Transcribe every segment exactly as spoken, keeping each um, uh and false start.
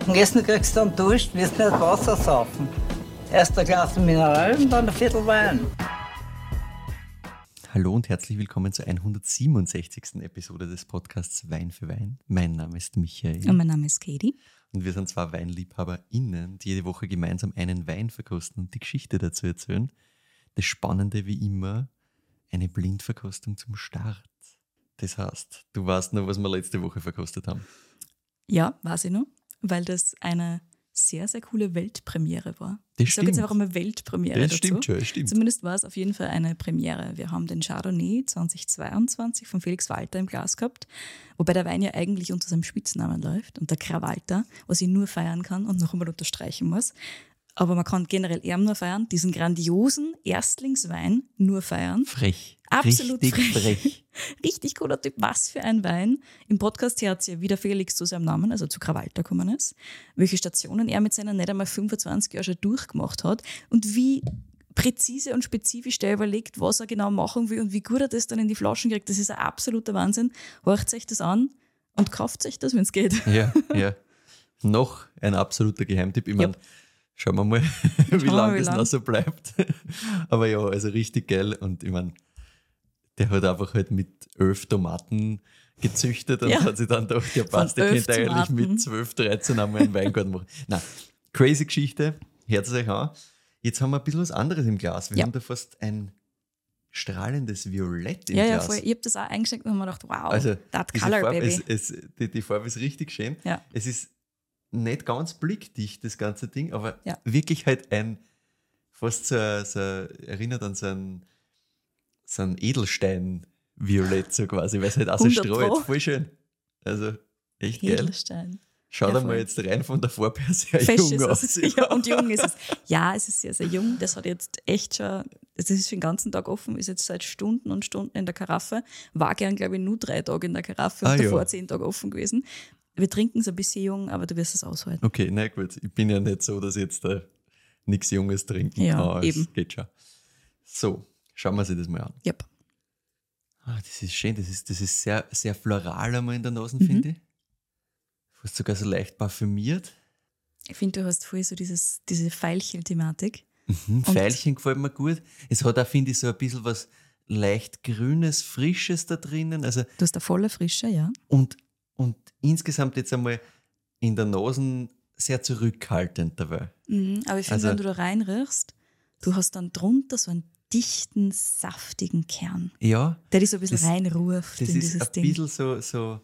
Und Essen kriegst du dann Durst, wirst nicht Wasser saufen. Erst ein Glas Mineral und dann ein Viertel Wein. Hallo und herzlich willkommen zur hundertsiebenundsechzigsten Episode des Podcasts Wein für Wein. Mein Name ist Michael. Und mein Name ist Katie. Und wir sind zwei WeinliebhaberInnen, die jede Woche gemeinsam einen Wein verkosten und die Geschichte dazu erzählen. Das Spannende wie immer, eine Blindverkostung zum Start. Das heißt, du weißt noch, was wir letzte Woche verkostet haben. Ja, weiß ich noch, weil das eine sehr, sehr coole Weltpremiere war. Das ich sage jetzt stimmt. einfach einmal Weltpremiere Das dazu. stimmt schon, das stimmt. Zumindest war es auf jeden Fall eine Premiere. Wir haben den Chardonnay zweitausendzweiundzwanzig von Felix Walter im Glas gehabt, wobei der Wein ja eigentlich unter seinem Spitznamen läuft, unter Krawalter, was ich nur feiern kann und noch einmal unterstreichen muss. Aber man kann generell eher nur feiern, diesen grandiosen Erstlingswein nur feiern. Frech. Absolut Richtig frech. frech. Richtig cooler Typ. Was für ein Wein. Im Podcast hört es ja, wie der Felix zu seinem Namen, also zu Krawalter gekommen ist, welche Stationen er mit seinen nicht einmal fünfundzwanzig Jahren schon durchgemacht hat und wie präzise und spezifisch der überlegt, was er genau machen will und wie gut er das dann in die Flaschen kriegt. Das ist ein absoluter Wahnsinn. Horcht euch das an und kauft euch das, wenn es geht. Ja, ja. Noch ein absoluter Geheimtipp. Ich meine, Yep. schauen wir mal, wie wir lange mal, wie das lang. noch so bleibt. Aber ja, also richtig geil. Und ich meine, der hat einfach halt mit elf Tomaten gezüchtet und Ja. hat sich dann gedacht, ja passt, der elf könnte eigentlich Tomaten. mit zwölf, dreizehn einmal einen Weingarten machen. Nein, crazy Geschichte, hört es euch an. Jetzt haben wir ein bisschen was anderes im Glas. Wir Ja. haben da fast ein strahlendes Violett im Ja, ja, Glas. voll. Ich habe das auch eingeschenkt und habe mir gedacht, wow, Also that diese color, Farbe, baby. es, es, die, die Farbe ist richtig schön. Ja. Es ist nicht ganz blickdicht, das ganze Ding, aber Ja. wirklich halt ein, fast so, ein- so erinnert an so ein, so ein Edelstein-Violett so quasi, weil es halt auch so hundert strahlt. Pro. Voll schön. Also echt geil. Edelstein. Schau Ja, dir voll. mal jetzt rein von der Farbe her sehr Fest jung ist aus. es. Ja, und jung ist es. Ja, es ist sehr, sehr jung. Das hat jetzt echt schon, das ist für den ganzen Tag offen, ist jetzt seit Stunden und Stunden in der Karaffe. War gern, glaube ich, nur drei Tage in der Karaffe Ah, und davor ja. zehn Tage offen gewesen. Wir trinken es ein bisschen jung, aber du wirst es aushalten. Okay, na gut. Ich bin ja nicht so, dass ich jetzt da nichts Junges trinken Ja, kann. Es eben. geht schon. So, schauen wir sich das mal an. Yep. Ah, das ist schön, das ist, das ist sehr, sehr floral einmal in der Nase, Mhm. finde ich. Fast sogar so leicht parfümiert. Ich finde, du hast voll so dieses, diese Veilchen-Thematik. Mhm, Veilchen gefällt mir gut. Es hat auch, finde ich, so ein bisschen was leicht Grünes, Frisches da drinnen. Also, Du hast eine volle Frische, ja. und, und insgesamt jetzt einmal in der Nase sehr zurückhaltend dabei. Mhm. Aber ich finde, Also- wenn du da reinriechst, du hast dann drunter so einen dichten, saftigen Kern, Ja, der dich so ein bisschen Das- reinruft das in ist dieses ein Ding. bisschen so, so.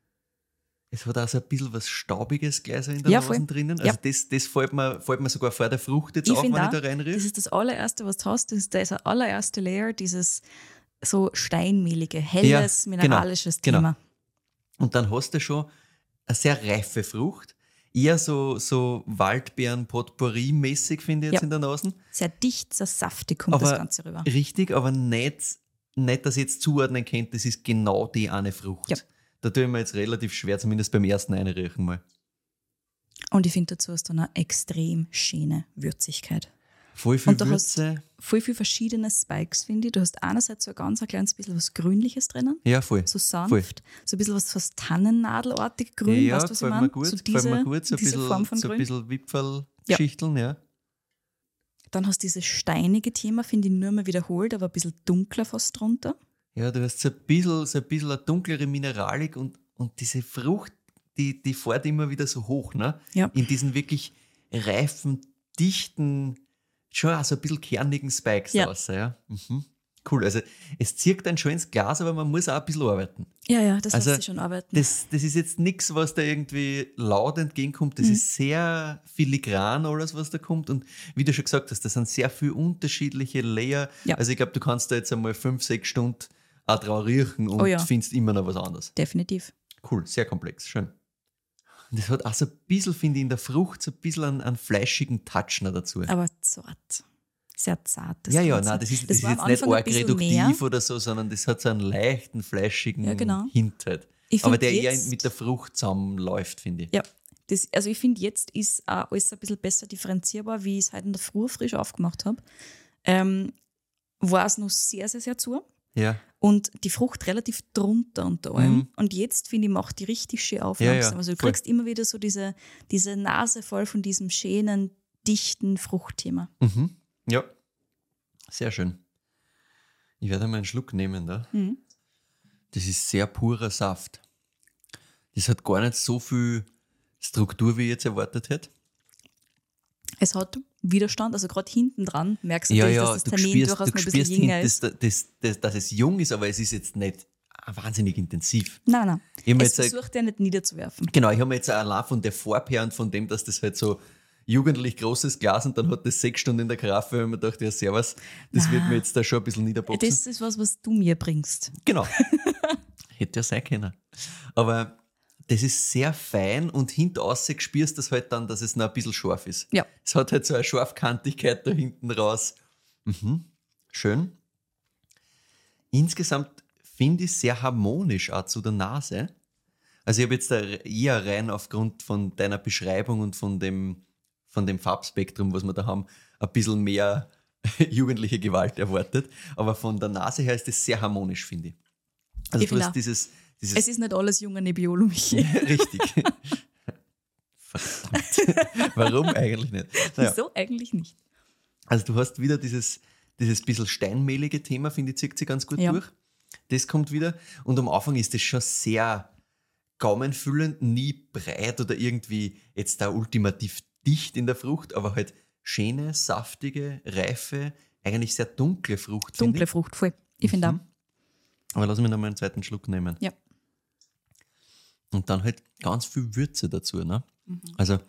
Es hat auch so ein bisschen was Staubiges gleich so in der Ja, Nase voll. drinnen. Ja. Also das, das fällt, mir, fällt mir sogar vor der Frucht jetzt Ich auf, wenn finde ich auch, da das reinriech. ist das allererste, was du hast. Das ist der allererste Layer, dieses so steinmehlige, helles, Ja, genau, mineralisches genau. Thema. Und dann hast du schon eine sehr reife Frucht. Eher so, so Waldbeeren-Potpourri-mäßig, finde ich jetzt Ja. in der Nase. Sehr dicht, sehr saftig kommt Aber das Ganze rüber. richtig, aber nicht, nicht, dass ihr jetzt zuordnen könnt, das ist genau die eine Frucht. Ja. Da tue ich mir jetzt relativ schwer, zumindest beim ersten Einriechen mal. Und ich finde, dazu hast du eine extrem schöne Würzigkeit. Voll viel Und du hast Würze. voll viele verschiedene Spikes, finde ich. Du hast einerseits so ein ganz ein kleines bisschen was Grünliches drinnen, Ja, voll. so sanft, Voll. so ein bisschen was fast Tannennadelartig grün, ja, weißt du, was ich gefällt meine? mir gut, So gefällt diese, mir gut. So ein diese bisschen, Form von so ein Grün. bisschen Wipfelgeschichteln, ja. Dann hast du dieses steinige Thema, finde ich, nur mal wiederholt, aber ein bisschen dunkler fast drunter. Ja, du hast so ein bisschen, so ein bisschen eine dunklere Mineralik und, und diese Frucht, die, die fährt immer wieder so hoch, ne? Ja. In diesen wirklich reifen, dichten, schon auch so ein bisschen kernigen Spikes Ja. raus. Ja. Mhm. Cool, also es zirkt dann schon ins Glas, aber man muss auch ein bisschen arbeiten. Ja, ja, das Also, lässt sich schon arbeiten. Das, das ist jetzt nichts, was da irgendwie laut entgegenkommt. Das Mhm. ist sehr filigran alles, was da kommt. Und wie du schon gesagt hast, das sind sehr viele unterschiedliche Layer. Ja. Also ich glaube, du kannst da jetzt einmal fünf, sechs Stunden auch drauf riechen und Oh ja. findest immer noch was anderes. Definitiv. Cool, sehr komplex, schön. Und das hat auch so ein bisschen, finde ich, in der Frucht so ein bisschen einen, einen fleischigen Touch noch dazu. Aber zart. Sehr zart. Das ja, ja, Ganze. nein, das ist, das Das ist war am jetzt nicht Anfang ein arg bisschen reduktiv mehr. oder so, sondern das hat so einen leichten, fleischigen Ja, genau. Hint halt. Ich Aber find der eher jetzt- mit der Frucht zusammenläuft, finde ich. Ja, das, also ich finde, jetzt ist auch alles ein bisschen besser differenzierbar, wie ich es heute in der Früh frisch aufgemacht habe. Ähm, war es noch sehr, sehr, sehr zu. Ja. und die Frucht relativ drunter unter allem. Mhm. Und jetzt, finde ich, macht die richtig schön auf Ja, langsam. ja, Also du voll. kriegst immer wieder so diese, diese Nase voll von diesem schönen, dichten Fruchtthema. Mhm. Ja, sehr schön. Ich werde mal einen Schluck nehmen da. Mhm. Das ist sehr purer Saft. Das hat gar nicht so viel Struktur, wie ich jetzt erwartet hätte. Es hat Widerstand, also gerade hinten dran merkst du Ja, natürlich, ja, dass du das Tannin spürst, durchaus du noch ein bisschen spürst jünger hin, ist. dass, dass, dass, dass es jung ist, aber es ist jetzt nicht wahnsinnig intensiv. Nein, nein. Ich hab mir Es jetzt, versucht ja nicht niederzuwerfen. genau, ich habe mir jetzt auch allein von der Farbe her und von dem, dass das halt so jugendlich großes Glas und dann hat das sechs Stunden in der Karaffe und mir gedacht, ja, servus, das Na. wird mir jetzt da schon ein bisschen niederboxen. Das ist was, was du mir bringst. Genau. Hätte ja sein können. Aber das ist sehr fein und hinten raus spürst du das halt dann, dass es noch ein bisschen scharf ist. Ja. Es hat halt so eine Scharfkantigkeit da hinten raus. Mhm. Schön. Insgesamt finde ich es sehr harmonisch auch zu der Nase. Also ich habe jetzt da eher rein aufgrund von deiner Beschreibung und von dem, von dem Farbspektrum, was wir da haben, ein bisschen mehr jugendliche Gewalt erwartet. Aber von der Nase her ist das sehr harmonisch, finde ich. Also Ich du finde hast auch. dieses, dieses Es ist nicht alles junge Nebbiolo, Michi. richtig. Verdammt. Warum eigentlich nicht? Naja. Wieso eigentlich nicht? Also du hast wieder dieses, dieses bisschen steinmehlige Thema, finde ich, zieht sich ganz gut Ja. durch. Das kommt wieder. Und am Anfang ist das schon sehr gaumenfüllend, nie breit oder irgendwie jetzt da ultimativ dicht in der Frucht, aber halt schöne, saftige, reife, eigentlich sehr dunkle Frucht. finde Dunkle ich. Frucht, voll. Ich finde Mhm. Aber lass mich noch mal einen zweiten Schluck nehmen. auch. Ja. Und dann halt ganz viel Würze dazu. Ne? Mhm. Also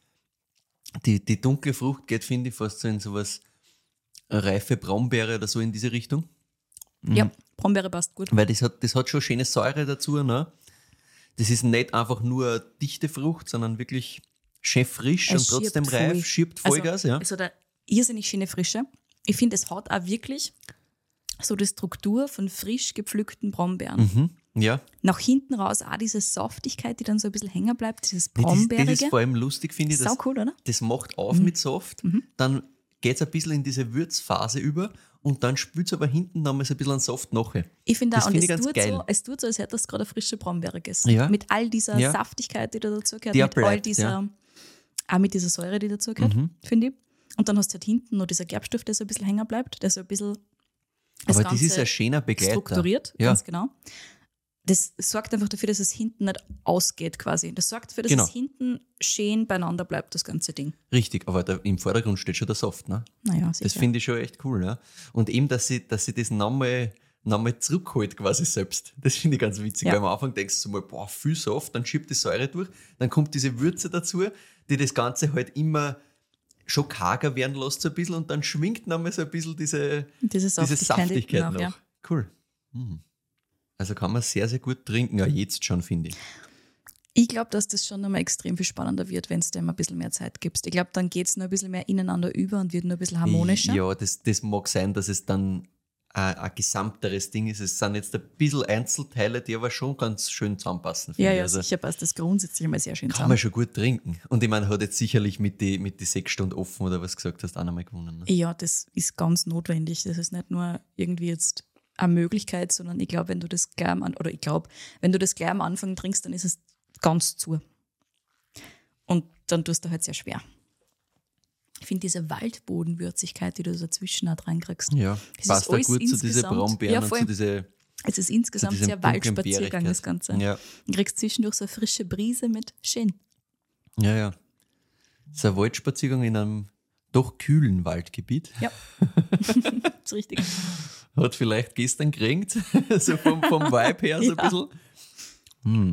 die, die dunkle Frucht geht, finde ich, fast so in sowas eine reife Brombeere oder so in diese Richtung. Mhm. Ja, Brombeere passt gut. Weil das hat, das hat schon schöne Säure dazu. Ne? Das ist nicht einfach nur eine dichte Frucht, sondern wirklich schön frisch Es und trotzdem schirbt reif, voll. schiebt Vollgas. Also, ja. Es hat eine irrsinnig schöne Frische. Ich finde, es hat auch wirklich so die Struktur von frisch gepflückten Brombeeren. Mhm. Ja. Nach hinten raus auch diese Saftigkeit, die dann so ein bisschen hängen bleibt, dieses Nee, das, das Brombeerige. ist vor allem lustig, finde ich. Sau Das, cool, oder? das macht auf mit Saft, dann geht es ein bisschen in diese Würzphase über und dann spült es aber hinten nochmal so ein bisschen an Saft nachher. Ich finde Das auch, und finde es ich ganz tut, geil. so, es tut so, als hättest du gerade eine frische Brombeere gegessen. Ja. Mit all dieser Ja. Saftigkeit, die da dazugehört, Die mit all bleibt, dieser, ja. auch mit dieser Säure, die dazugehört, Mhm. finde ich. Und dann hast du halt hinten noch dieser Gerbstoff, der so ein bisschen hängen bleibt, der so ein bisschen das Aber das Ganze ist ein schöner Begleiter. strukturiert, Ja. ganz genau. Das sorgt einfach dafür, dass es hinten nicht ausgeht quasi. Das sorgt dafür, dass Genau. es hinten schön beieinander bleibt, das ganze Ding. Richtig, aber da, im Vordergrund steht schon der Saft. Ne? Naja, Das sicher. finde ich schon echt cool. Ne? Und eben, dass sie, dass sie das nochmal nochmal zurückholt quasi selbst. Das finde ich ganz witzig, Ja. weil am Anfang denkst du mal, boah, viel Saft, dann schiebt die Säure durch, dann kommt diese Würze dazu, die das Ganze halt immer schon karger werden lässt so ein bisschen und dann schwingt nochmal so ein bisschen diese, Diese diese Saftigkeit, Saftigkeit noch, noch. ja. Cool. Mhm. Also kann man sehr, sehr gut trinken, ja jetzt schon, finde ich. Ich glaube, dass das schon nochmal extrem viel spannender wird, wenn du dem ein bisschen mehr Zeit gibst. Ich glaube, dann geht es noch ein bisschen mehr ineinander über und wird noch ein bisschen harmonischer. Ja, das, das mag sein, dass es dann ein, ein gesamteres Ding ist. Es sind jetzt ein bisschen Einzelteile, die aber schon ganz schön zusammenpassen. finde ja, ich. ja, Also sicher passt das grundsätzlich mal sehr schön kann zusammen. man schon gut trinken. Und ich meine, hat jetzt sicherlich mit den mit die sechs Stunden offen oder was du gesagt hast, auch nochmal gewonnen. Ne? Ja, das ist ganz notwendig. Das ist nicht nur irgendwie jetzt eine Möglichkeit, sondern ich glaube, wenn du das gleich am, An- oder ich glaube, wenn du das gleich am Anfang trinkst, dann ist es ganz zu. Und dann tust du halt sehr schwer. Ich finde diese Waldbodenwürzigkeit, die du dazwischen auch reinkriegst. Ja, Das passt ist da alles gut zu diesen insgesamt- Brombeeren Ja, und voll. zu diese Es ist insgesamt diesem sehr dunklen Waldspaziergang, Beerigkeit. das Ganze. Ja. Du kriegst zwischendurch so eine frische Brise mit schön. Ja, ja. Das ist ein Waldspaziergang in einem doch kühlen Waldgebiet. Ja, das ist richtig. Hat vielleicht gestern geregnet, so vom, vom Vibe her so ein Ja. bisschen. Hm.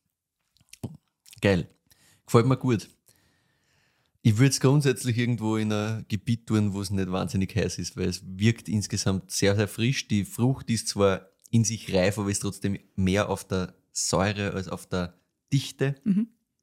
Geil. Gefällt mir gut. Ich würde es grundsätzlich irgendwo in ein Gebiet tun, wo es nicht wahnsinnig heiß ist, weil es wirkt insgesamt sehr, sehr frisch. Die Frucht ist zwar in sich reif, aber ist trotzdem mehr auf der Säure als auf der Dichte. Mhm.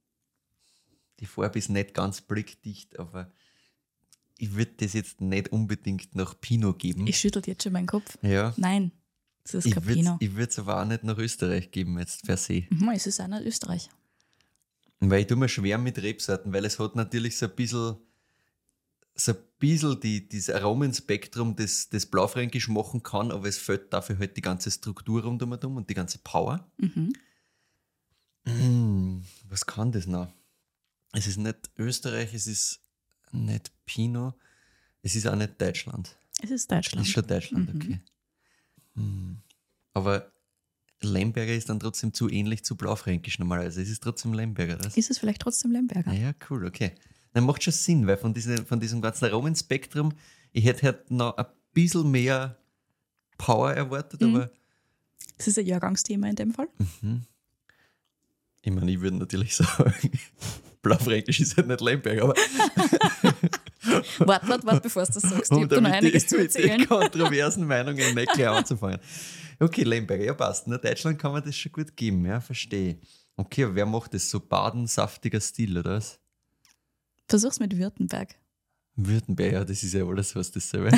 Die Farbe ist nicht ganz blickdicht, aber ich würde das jetzt nicht unbedingt nach Pinot geben. Ich schüttel jetzt schon meinen Kopf. ja. Nein, das ist Ich kein würde Pinot. es aber auch nicht nach Österreich geben, jetzt per se. Mhm, es ist einer Österreich. Weil ich tue mir schwer mit Rebsorten, weil es hat natürlich so ein bisschen so ein bisschen die, dieses Aromenspektrum, das, das Blaufränkisch machen kann, aber es fehlt dafür halt die ganze Struktur rundherum und die ganze Power. Mhm. Mm, was kann das noch? Es ist nicht Österreich, es ist nicht Pinot, es ist auch nicht Deutschland. Es ist Es Deutschland. ist schon Deutschland, Mhm. okay. Hm. Aber Lemberger ist dann trotzdem zu ähnlich zu Blaufränkisch normalerweise. Es ist trotzdem Lemberger, das? Ist es vielleicht trotzdem Lemberger? Ja, cool, okay. Dann macht schon Sinn, weil von, diese, von diesem ganzen Aromenspektrum, ich hätte halt noch ein bisschen mehr Power erwartet, Mhm. aber Das ist ein Jahrgangsthema in dem Fall. ich meine, ich würde natürlich sagen, Blaufränkisch ist halt nicht Lemberger, aber Warte, warte, warte, bevor du das sagst. Ich um habe da noch damit einiges die, zu mit den erzählen. kontroversen Meinungen nicht gleich anzufangen. Okay, Lemberger, ja passt. In Deutschland kann man das schon gut geben, ja, verstehe. Okay, aber wer macht das? So badensaftiger Stil, oder was? Versuch's mit Württemberg. Württemberg, ja, das ist ja alles was dasselbe.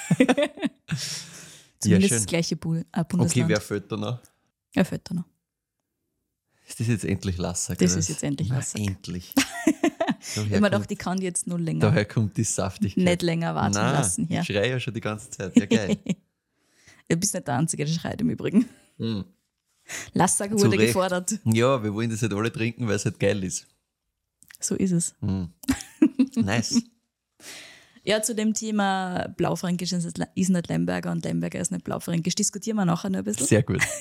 Zumindest schön. das gleiche Bu- äh, Okay, Bundesland. wer fällt da noch? Ja, fällt da noch. Ist das jetzt endlich Lassack? Das oder ist jetzt endlich Na, Lassack. Endlich. Ich Daher, habe mir gedacht, kommt, ich kann jetzt nur länger, daher kommt die Saftigkeit. nicht länger warten Nein, lassen hier. ich schreie ja schon die ganze Zeit. Ja, geil. Du bist nicht der Einzige, der schreit im Übrigen. Hm. Lassack Zu wurde Recht. gefordert. Ja, wir wollen das halt alle trinken, weil es halt geil ist. So ist es. Hm. Nice. Ja, zu dem Thema Blaufränkisch ist es- ist nicht Lemberger und Lemberger ist nicht Blaufränkisch. Diskutieren wir nachher noch ein bisschen. Sehr gut.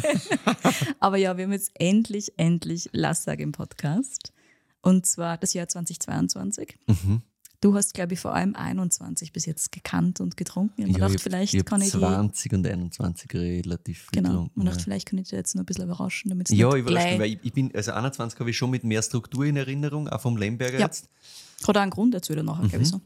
Aber ja, wir haben jetzt endlich, endlich Lassack im Podcast. Und zwar das Jahr zweitausendzweiundzwanzig. Mhm. Du hast, glaube ich, vor allem einundzwanzig bis jetzt gekannt und getrunken. Ich habe mir Ja, gedacht, ich, vielleicht ich hab kann ich die, zwanzig und einundzwanzig relativ viel genau, getrunken. man dachte, ja. vielleicht kann ich dir jetzt noch ein bisschen überraschen, damit es Ja, nicht überrascht mich, gleich... weil ich, ich bin, also einundzwanzig habe ich schon mit mehr Struktur in Erinnerung, auch vom Lemberger Ja. jetzt. Hat auch einen Grund dazu dann nachher, glaube ich so.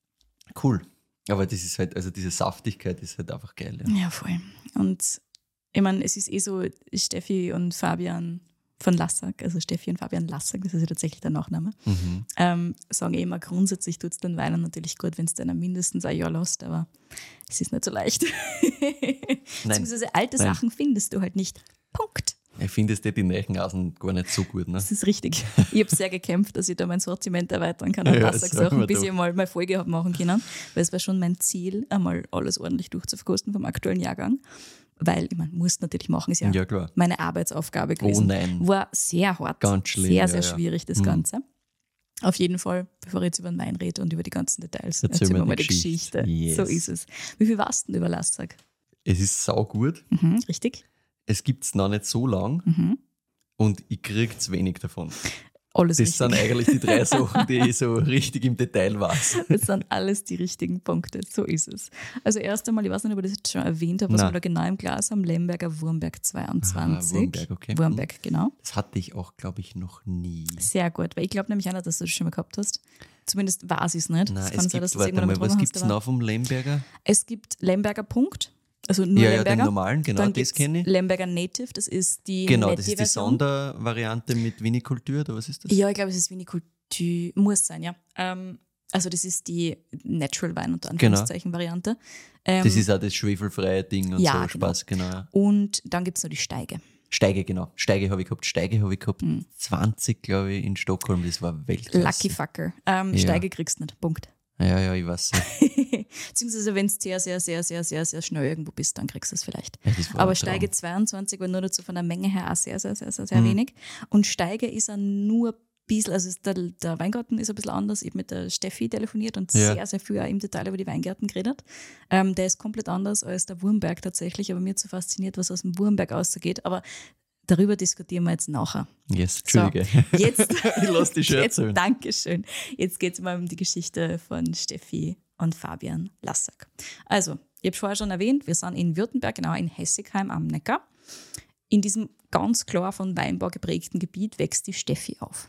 Cool. Aber das ist halt, also diese Saftigkeit ist halt einfach geil. Ja. Ja, voll. Und ich meine, es ist eh so, Steffi und Fabian von Lassack, also Steffi und Fabian Lassack, das ist ja tatsächlich der Nachname, Mhm. ähm, sagen eh immer, grundsätzlich tut es den Weinen natürlich gut, wenn es dann mindestens ein Jahr lässt, aber es ist nicht so leicht. Beziehungsweise alte Nein. Sachen findest du halt nicht. Punkt. Ich finde es die neuen Außen gar nicht so gut. Ne? Das ist richtig. Ich habe sehr gekämpft, dass ich da mein Sortiment erweitern kann an Ja, Lassack-Sachen, sag mal bis doch. ich mal meine Folge habe machen können. Weil es war schon mein Ziel, einmal alles ordentlich durchzuverkosten vom aktuellen Jahrgang. Weil, ich meine, muss natürlich machen, ist ja, Ja, klar. meine Arbeitsaufgabe Oh gewesen. nein. War sehr hart. Ganz schlimm, Sehr, ja, sehr ja. schwierig, das Mhm. Ganze. Auf jeden Fall, bevor ich jetzt über den Wein rede und über die ganzen Details, Erzähl erzähl mir mir mal die die Geschichte. Geschichte. So Yes. ist es. Wie viel warst du denn über Lassack? Es ist saugut. Mhm, richtig? Es gibt es noch nicht so lang Mhm. und ich kriege zu wenig davon. Alles Das richtig. sind eigentlich die drei Sachen, die ich so richtig im Detail weiß. Das sind alles die richtigen Punkte, so ist es. Also erst einmal, ich weiß nicht, ob ich das jetzt schon erwähnt habe, was Nein. wir da genau im Glas haben, Lemberger Wurmberg zweiundzwanzig. Ah, Wurmberg, okay. Wurmberg, genau. Das hatte ich auch, glaube ich, noch nie. Sehr gut, weil ich glaube nämlich auch nicht, dass du das schon mal gehabt hast. Zumindest weiß ich es nicht. Nein, Es es kann sein, gibt, dass du es warte irgendwann mal, mal was getrunken gibt hast, es aber- noch vom Lemberger? Es gibt Lemberger Punkt, also nur Ja, ja, Lemberger. den normalen, genau, Dann das gibt's kenne ich. Lemberger Native, das ist die Genau, nette das ist die Version. Sondervariante mit Vinikultur, oder was ist das? Ja, ich glaube, es ist Vinikultur, muss sein, ja. Ähm, also das ist die Natural Wein unter Anführungszeichen Variante. Ähm, Das ist auch das schwefelfreie Ding und Ja, so Spaß, genau. ja. und dann gibt es noch die Steige. Steige, genau. Steige habe ich gehabt. Steige habe ich gehabt. zwanzig, glaube ich, in Stockholm. Das war Weltklasse. Hm. Lucky Fucker. Ähm, Ja. Steige kriegst du nicht. Punkt. Ja, ja, ich weiß. Beziehungsweise, wenn du sehr, sehr, sehr, sehr, sehr, sehr schnell irgendwo bist, dann kriegst du es vielleicht. Ja, das war Aber ein Traum. Steige zweiundzwanzig war nur dazu von der Menge her auch sehr, sehr, sehr, sehr, sehr Mhm. wenig. Und Steige ist auch nur ein bisschen, also ist der, der Weingarten ist ein bisschen anders. Ich habe mit der Steffi telefoniert und Ja. sehr, sehr viel auch im Detail über die Weingärten geredet. Ähm, der ist komplett anders als der Wurmberg tatsächlich, aber mir hat so fasziniert, was aus dem Wurmberg ausgeht. Aber darüber diskutieren wir jetzt nachher. Yes, So, Entschuldige. jetzt, Ich lass dich schon jetzt erzählen. Dankeschön. Jetzt geht es mal um die Geschichte von Steffi und Fabian Lassack. Also, ich habe vorher schon erwähnt, wir sind in Württemberg, genau in Hessigheim am Neckar. In diesem ganz klar von Weinbau geprägten Gebiet wächst die Steffi auf.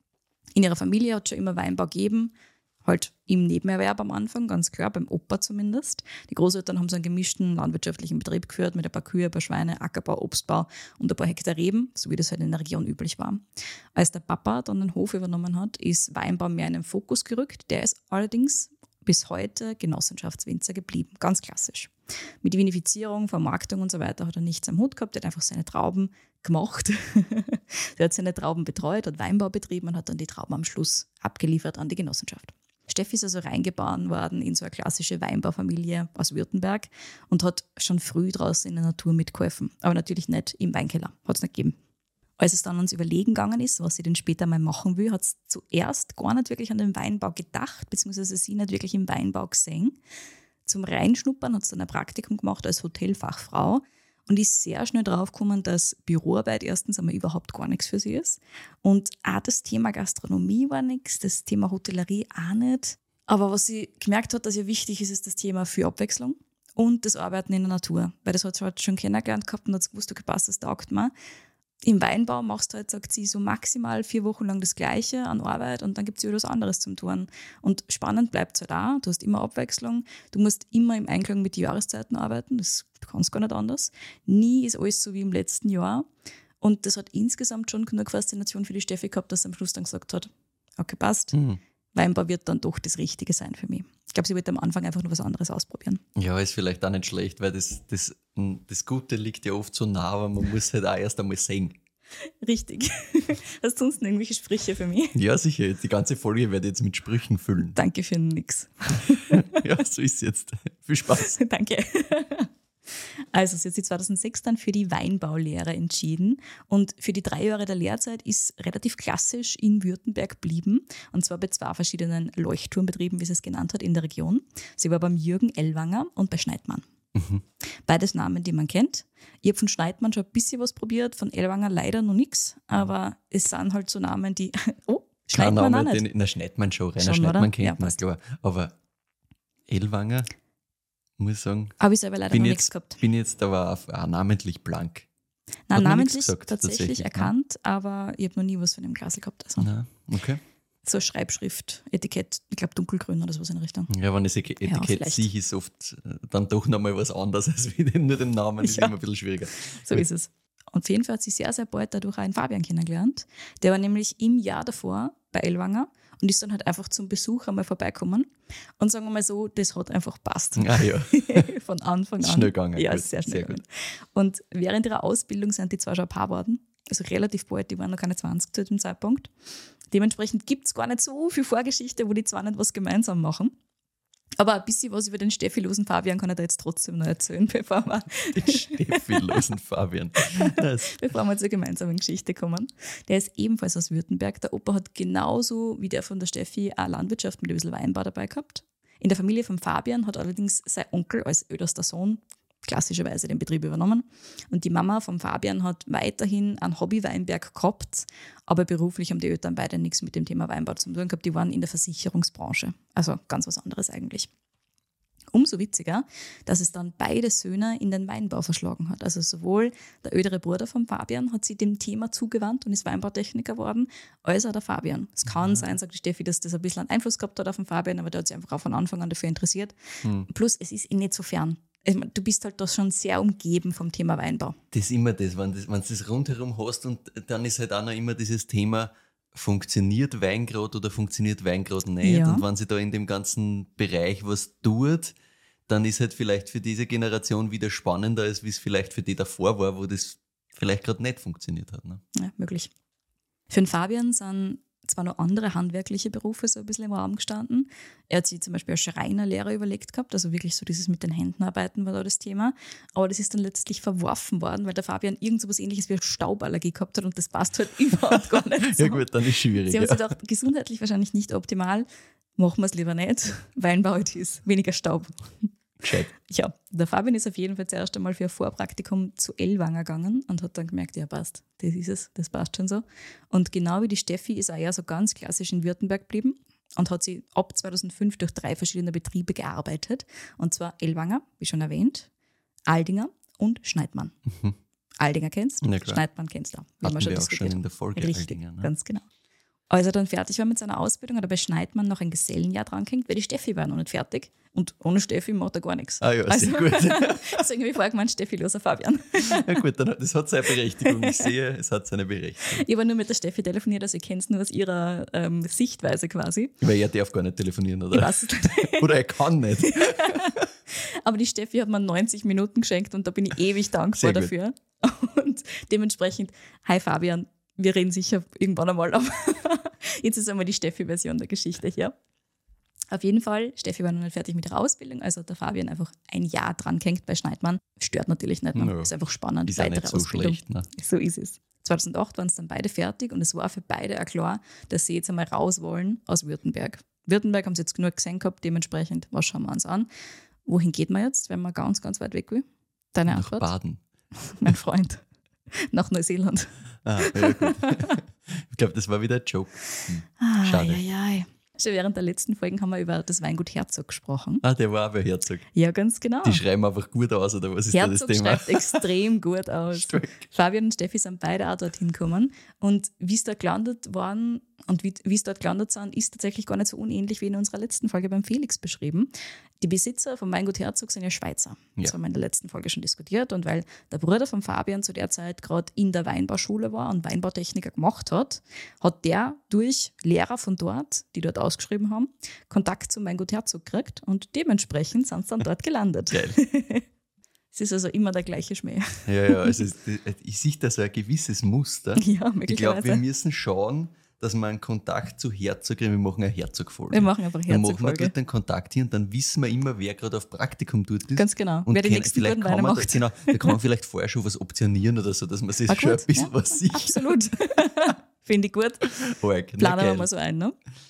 In ihrer Familie hat es schon immer Weinbau gegeben, halt im Nebenerwerb am Anfang, ganz klar, beim Opa zumindest. Die Großeltern haben so einen gemischten landwirtschaftlichen Betrieb geführt mit ein paar Kühe, ein paar Schweine, Ackerbau, Obstbau und ein paar Hektar Reben, so wie das halt in der Region üblich war. Als der Papa dann den Hof übernommen hat, ist Weinbau mehr in den Fokus gerückt. Der ist allerdings bis heute Genossenschaftswinzer geblieben, ganz klassisch. Mit Vinifizierung, Vermarktung und so weiter hat er nichts am Hut gehabt, er hat einfach seine Trauben gemacht. Er hat seine Trauben betreut, hat Weinbau betrieben und hat dann die Trauben am Schluss abgeliefert an die Genossenschaft. Steffi ist also reingeboren worden in so eine klassische Weinbaufamilie aus Württemberg und hat schon früh draußen in der Natur mitgeholfen. Aber natürlich nicht im Weinkeller, hat es nicht gegeben. Als es dann ans Überlegen gegangen ist, was sie denn später mal machen will, hat sie zuerst gar nicht wirklich an den Weinbau gedacht, beziehungsweise sie nicht wirklich im Weinbau gesehen. Zum Reinschnuppern hat sie dann ein Praktikum gemacht als Hotelfachfrau und ist sehr schnell draufgekommen, dass Büroarbeit erstens einmal überhaupt gar nichts für sie ist. Und auch das Thema Gastronomie war nichts, das Thema Hotellerie auch nicht. Aber was sie gemerkt hat, dass ihr wichtig ist, ist das Thema für Abwechslung und das Arbeiten in der Natur. Weil das hat sie halt schon kennengelernt gehabt und hat gewusst, okay, passt, das taugt mir. Im Weinbau machst du halt, sagt sie, so maximal vier Wochen lang das Gleiche an Arbeit und dann gibt es wieder was anderes zum Tun. Und spannend bleibt es halt auch, du hast immer Abwechslung, du musst immer im Einklang mit den Jahreszeiten arbeiten, das du kannst gar nicht anders. Nie ist alles so wie im letzten Jahr. Und das hat insgesamt schon genug Faszination für die Steffi gehabt, dass sie am Schluss dann gesagt hat, okay, passt, mhm. Weinbau wird dann doch das Richtige sein für mich. Ich glaube, sie wollte am Anfang einfach nur was anderes ausprobieren. Ja, ist vielleicht auch nicht schlecht, weil das, das, das Gute liegt ja oft so nah, aber man muss halt auch erst einmal sehen. Richtig. Hast du sonst noch irgendwelche Sprüche für mich? Ja, sicher. Die ganze Folge werde ich jetzt mit Sprüchen füllen. Danke für nix. Ja, so ist es jetzt. Viel Spaß. Danke. Also, sie hat sich zweitausendsechs dann für die Weinbaulehre entschieden und für die drei Jahre der Lehrzeit ist relativ klassisch in Württemberg geblieben und zwar bei zwei verschiedenen Leuchtturmbetrieben, wie sie es genannt hat, in der Region. Sie war beim Jürgen Ellwanger und bei Schneidmann. Mhm. Beides Namen, die man kennt. Ich habe von Schneidmann schon ein bisschen was probiert, von Ellwanger leider noch nichts, aber es sind halt so Namen, die, oh, Schneidmann Name, auch nicht. Den, in der Schneidmann schon, Rainer Schon, Schneidmann oder? kennt Ja, man, klar. Aber Ellwanger, muss ich sagen, habe ich selber leider bin noch jetzt, nichts gehabt. bin jetzt aber auch, auch namentlich blank. Nein, Hat man namentlich nichts gesagt, tatsächlich, tatsächlich, erkannt, aber ich habe noch nie was von dem Glasl gehabt. Also. Na, okay. So Schreibschrift, Etikett, ich glaube dunkelgrün oder sowas in der Richtung. Ja, wenn ich das Etikett Ja, sehe, ist oft dann doch nochmal was anderes als wie nur den Namen. Das ist Ja. immer ein bisschen schwieriger. So ist es. Und auf jeden Fall hat sie sehr, sehr bald dadurch auch einen Fabian kennengelernt. Der war nämlich im Jahr davor bei Ellwanger und ist dann halt einfach zum Besuch einmal vorbeikommen. Und sagen wir mal so, das hat einfach passt. Ah ja. Von Anfang an. Schnell gegangen. Ja, Gut, sehr schnell sehr gegangen. gut. Und während ihrer Ausbildung sind die zwar schon ein Paar geworden, also relativ bald, die waren noch keine zwanzig zu dem Zeitpunkt. Dementsprechend gibt es gar nicht so viel Vorgeschichte, wo die zwei nicht was gemeinsam machen. Aber ein bisschen was über den Steffi-losen Fabian kann ich da jetzt trotzdem noch erzählen, bevor wir, Den Steffi-losen Fabian. Das. bevor wir zur gemeinsamen Geschichte kommen. Der ist ebenfalls aus Württemberg. Der Opa hat genauso wie der von der Steffi auch Landwirtschaft mit ein bisschen Weinbau dabei gehabt. In der Familie von Fabian hat allerdings sein Onkel als ältester Sohn klassischerweise den Betrieb übernommen. Und die Mama von Fabian hat weiterhin einen Hobby-Weinberg gehabt, aber beruflich haben die Eltern beide nichts mit dem Thema Weinbau zu tun gehabt. Die waren in der Versicherungsbranche. Also ganz was anderes eigentlich. Umso witziger, dass es dann beide Söhne in den Weinbau verschlagen hat. Also sowohl der ältere Bruder von Fabian hat sich dem Thema zugewandt und ist Weinbautechniker geworden, als auch der Fabian. Es kann mhm. sein, sagt die Steffi, dass das ein bisschen einen Einfluss gehabt hat auf den Fabian, aber der hat sich einfach auch von Anfang an dafür interessiert. Mhm. Plus, es ist eh nicht so fern. Du bist halt da schon sehr umgeben vom Thema Weinbau. Das ist immer das, wenn du das, das rundherum hast und dann ist halt auch noch immer dieses Thema, funktioniert Weingrad oder funktioniert Weingrad nicht? Ja. Und wenn sie da in dem ganzen Bereich was tut, dann ist halt vielleicht für diese Generation wieder spannender, als wie es vielleicht für die davor war, wo das vielleicht gerade nicht funktioniert hat. Ne? Ja, möglich. Für den Fabian sind zwar noch andere handwerkliche Berufe so ein bisschen im Raum gestanden. Er hat sich zum Beispiel als Schreinerlehrer überlegt gehabt, also wirklich so dieses mit den Händen arbeiten war da das Thema. Aber das ist dann letztlich verworfen worden, weil der Fabian irgend so was Ähnliches wie eine Stauballergie gehabt hat und das passt halt überhaupt gar nicht so. Ja gut, dann ist es schwierig. Sie haben ja. sich gedacht, gesundheitlich wahrscheinlich nicht optimal, machen wir es lieber nicht. Weinbau ist weniger Staub. Gescheit. Ja, der Fabian ist auf jeden Fall zuerst einmal für ein Vorpraktikum zu Ellwanger gegangen und hat dann gemerkt, ja passt, das ist es, das passt schon so. Und genau wie die Steffi ist er ja so ganz klassisch in Württemberg geblieben und hat sie ab zweitausendfünf durch drei verschiedene Betriebe gearbeitet. Und zwar Ellwanger, wie schon erwähnt, Aldinger und Schneidmann. Mhm. Aldinger kennst du, Schneidmann kennst du. Hatten wir auch schon in der Folge Richtig, Aldinger. Ne? Ganz genau. Als er dann fertig war mit seiner Ausbildung, hat er bei Schneidmann noch ein Gesellenjahr drangehängt, weil die Steffi war noch nicht fertig. Und ohne Steffi macht er gar nichts. Ah ja, sehr also, gut. Deswegen habe ich vorher gemeint, Steffi loser Fabian. Ja gut, dann, das hat seine Berechtigung. Ich sehe, es hat seine Berechtigung. Ich habe nur mit der Steffi telefoniert, also ich kenne es nur aus ihrer ähm, Sichtweise quasi. Weil er darf gar nicht telefonieren, oder? Ich weiß es nicht. Oder er kann nicht. Aber die Steffi hat mir neunzig Minuten geschenkt und da bin ich ewig dankbar dafür. Und dementsprechend, hi Fabian, wir reden sicher irgendwann einmal, aber jetzt ist einmal die Steffi-Version der Geschichte hier. Auf jeden Fall, Steffi war noch nicht fertig mit ihrer Ausbildung, also hat der Fabian einfach ein Jahr dran gehängt bei Schneidmann. Stört natürlich nicht, ne? Ja. Ist einfach spannend. Ist auch weitere nicht so Ausbildung. schlecht. Ne? So ist es. zweitausendacht waren es dann beide fertig und es war für beide auch klar, dass sie jetzt einmal raus wollen aus Württemberg. Württemberg haben sie jetzt genug gesehen gehabt, dementsprechend, was schauen wir uns an? Wohin geht man jetzt, wenn man ganz, ganz weit weg will? Deine Nach Antwort? Baden. Mein Freund. Nach Neuseeland. Ah, ja, gut. Ich glaube, das war wieder ein Joke. Hm. Ah, Schade. ja, ja. Schon während der letzten Folgen haben wir über das Weingut Herzog gesprochen. Ah, der war aber Herzog. Ja, ganz genau. Die schreiben einfach gut aus, oder was ist da das Herzog Thema? schreibt extrem gut aus. Stark. Fabian und Steffi sind beide auch dorthin gekommen. Und wie es dort gelandet waren und wie wie es dort gelandet sind, ist tatsächlich gar nicht so unähnlich wie in unserer letzten Folge beim Felix beschrieben. Die Besitzer vom Weingut Herzog sind ja Schweizer. Das Ja. haben wir in der letzten Folge schon diskutiert. Und weil der Bruder von Fabian zu der Zeit gerade in der Weinbauschule war und Weinbautechniker gemacht hat, hat der durch Lehrer von dort, die dort ausgeschrieben haben, Kontakt zum Weingut Herzog gekriegt und dementsprechend sind sie dann dort gelandet. Geil. Es ist also immer der gleiche Schmäh. Ja, ja, also es- ich sehe da so ein gewisses Muster. Ja, Ich glaube, möglicherweise. wir müssen schauen, dass wir einen Kontakt zu Herzog kriegen. Wir machen eine Herzog-Folge. Wir machen einfach Dann machen wir Herzog-Folge. dort den Kontakt hin und dann wissen wir immer, wer gerade auf Praktikum dort ist. Ganz genau. Und Wer die können- nächsten vielleicht guten kann Weine man da, macht. genau, da kann man vielleicht vorher schon was optionieren oder so, dass man sich Ah, schon gut, ein bisschen ja. was sicher Absolut. Finde ich gut. Arg. Na, Planen wir geil. mal so ein. Ne?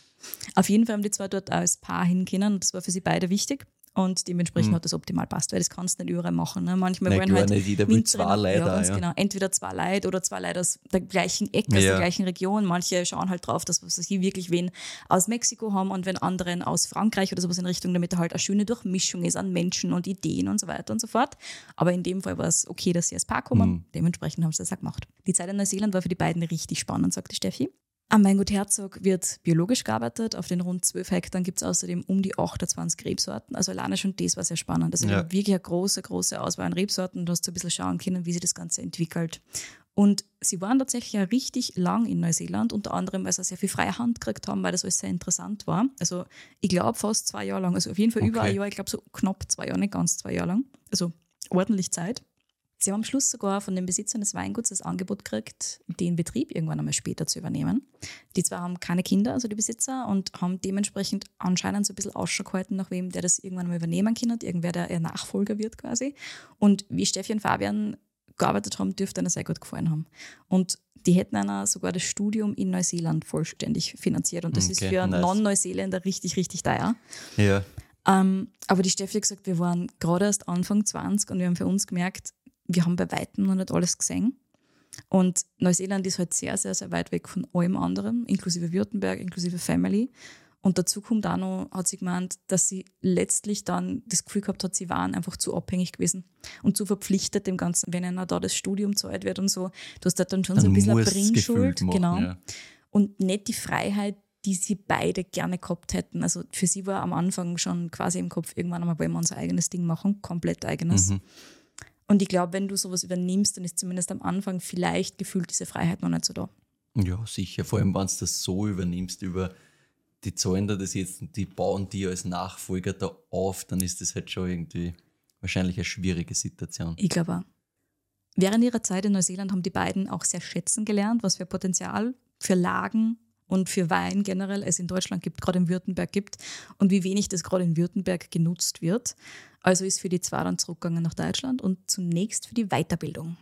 Auf jeden Fall haben die zwei dort auch als Paar hinkönnen und das war für sie beide wichtig. Und dementsprechend Mhm. hat das optimal passt, weil das kannst du nicht überall machen. Ne? Manchmal Nein, wollen klar, halt nicht jeder will Winzerinnen- zwei Leute ja, auch, ganz ja. genau. Entweder zwei Leute oder zwei Leute aus der gleichen Ecke, aus Ja. der gleichen Region. Manche schauen halt drauf, dass was weiß ich, wirklich wen aus Mexiko haben und wenn anderen aus Frankreich oder sowas in Richtung, damit da halt eine schöne Durchmischung ist an Menschen und Ideen und so weiter und so fort. Aber in dem Fall war es okay, dass sie als Paar kommen. Mhm. Dementsprechend haben sie das auch gemacht. Die Zeit in Neuseeland war für die beiden richtig spannend, sagte Steffi. Am Weingut Herzog wird biologisch gearbeitet. Auf den rund zwölf Hektar gibt es außerdem um die achtundzwanzig Rebsorten. Also alleine schon das war sehr spannend. Also Ja. ja. wirklich eine große, große Auswahl an Rebsorten. Du hast so ein bisschen schauen können, wie sich das Ganze entwickelt. Und sie waren tatsächlich auch richtig lang in Neuseeland, unter anderem, weil sie sehr viel freie Hand gekriegt haben, weil das alles sehr interessant war. Also ich glaube fast zwei Jahre lang, also auf jeden Fall über Okay. ein Jahr, ich glaube so knapp zwei Jahre, nicht ganz zwei Jahre lang. Also ordentlich Zeit. Sie haben am Schluss sogar von den Besitzern des Weinguts das Angebot gekriegt, den Betrieb irgendwann einmal später zu übernehmen. Die zwei haben keine Kinder, also die Besitzer, und haben dementsprechend anscheinend so ein bisschen Ausschau gehalten, nach wem der das irgendwann mal übernehmen kann, irgendwer, der ihr Nachfolger wird quasi. Und wie Steffi und Fabian gearbeitet haben, dürfte ihnen sehr gut gefallen haben. Und die hätten einer sogar das Studium in Neuseeland vollständig finanziert. Und das ist Okay, für einen nice. Non-Neuseeländer richtig, richtig teuer. Ja. Ähm, aber die Steffi hat gesagt, wir waren gerade erst Anfang zwanzig und wir haben für uns gemerkt, wir haben bei weitem noch nicht alles gesehen. Und Neuseeland ist halt sehr, sehr, sehr weit weg von allem anderen, inklusive Württemberg, inklusive Family. Und dazu kommt auch noch, hat sie gemeint, dass sie letztlich dann das Gefühl gehabt hat, sie waren einfach zu abhängig gewesen und zu verpflichtet dem Ganzen, wenn ihnen auch da das Studium zahlt wird und so. Du hast dort dann schon so Dann ein bisschen eine muss es Bringschuld. gefühlt machen, Genau. ja. Und nicht die Freiheit, die sie beide gerne gehabt hätten. Also für sie war am Anfang schon quasi im Kopf, irgendwann einmal wollen wir unser eigenes Ding machen, komplett eigenes. Mhm. Und ich glaube, wenn du sowas übernimmst, dann ist zumindest am Anfang vielleicht gefühlt diese Freiheit noch nicht so da. Ja, sicher. Vor allem, wenn du das so übernimmst, über die zahlen da das jetzt und die bauen die als Nachfolger da auf, dann ist das halt schon irgendwie wahrscheinlich eine schwierige Situation. Ich glaube auch. Während ihrer Zeit in Neuseeland haben die beiden auch sehr schätzen gelernt, was für Potenzial für Lagen und für Wein generell es in Deutschland gibt, gerade in Württemberg gibt und wie wenig das gerade in Württemberg genutzt wird. Also ist für die zwei dann zurückgegangen nach Deutschland und zunächst für die Weiterbildung.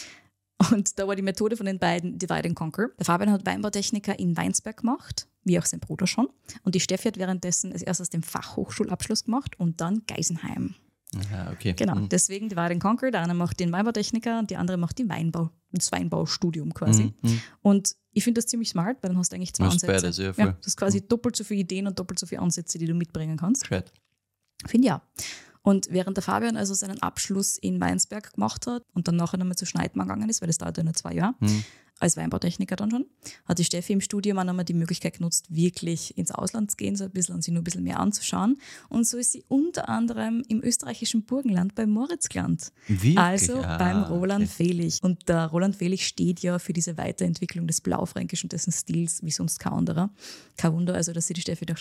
Und da war die Methode von den beiden Divide and Conquer. Der Fabian hat Weinbautechniker in Weinsberg gemacht, wie auch sein Bruder schon. Und die Steffi hat währenddessen als erstes den Fachhochschulabschluss gemacht und dann Geisenheim. Aha, okay. Genau, Mhm. deswegen Divide and Conquer. Der eine macht den Weinbautechniker und die andere macht die Weinbau, das Weinbaustudium quasi. Mhm. Und ich finde das ziemlich smart, weil dann hast du eigentlich zwei Du hast Ansätze. beides, ja, voll. das ist quasi doppelt so viele Ideen und doppelt so viele Ansätze, die du mitbringen kannst. Gescheit. Finde ja. Und während der Fabian also seinen Abschluss in Weinsberg gemacht hat und dann nachher nochmal zu Schneidmann gegangen ist, weil das dauert ja nur zwei Jahre, Mhm. als Weinbautechniker dann schon, hat die Steffi im Studium auch nochmal die Möglichkeit genutzt, wirklich ins Ausland zu gehen, so ein bisschen und sich nur ein bisschen mehr anzuschauen. Und so ist sie unter anderem im österreichischen Burgenland bei Moritzgland. Wirklich? Also Ah, beim Roland okay. Fehlich. Und der Roland Fehlich steht ja für diese Weiterentwicklung des Blaufränkischen und dessen Stils wie sonst kein anderer. Kein Wunder, also dass sie die Steffi gedacht hat, hm,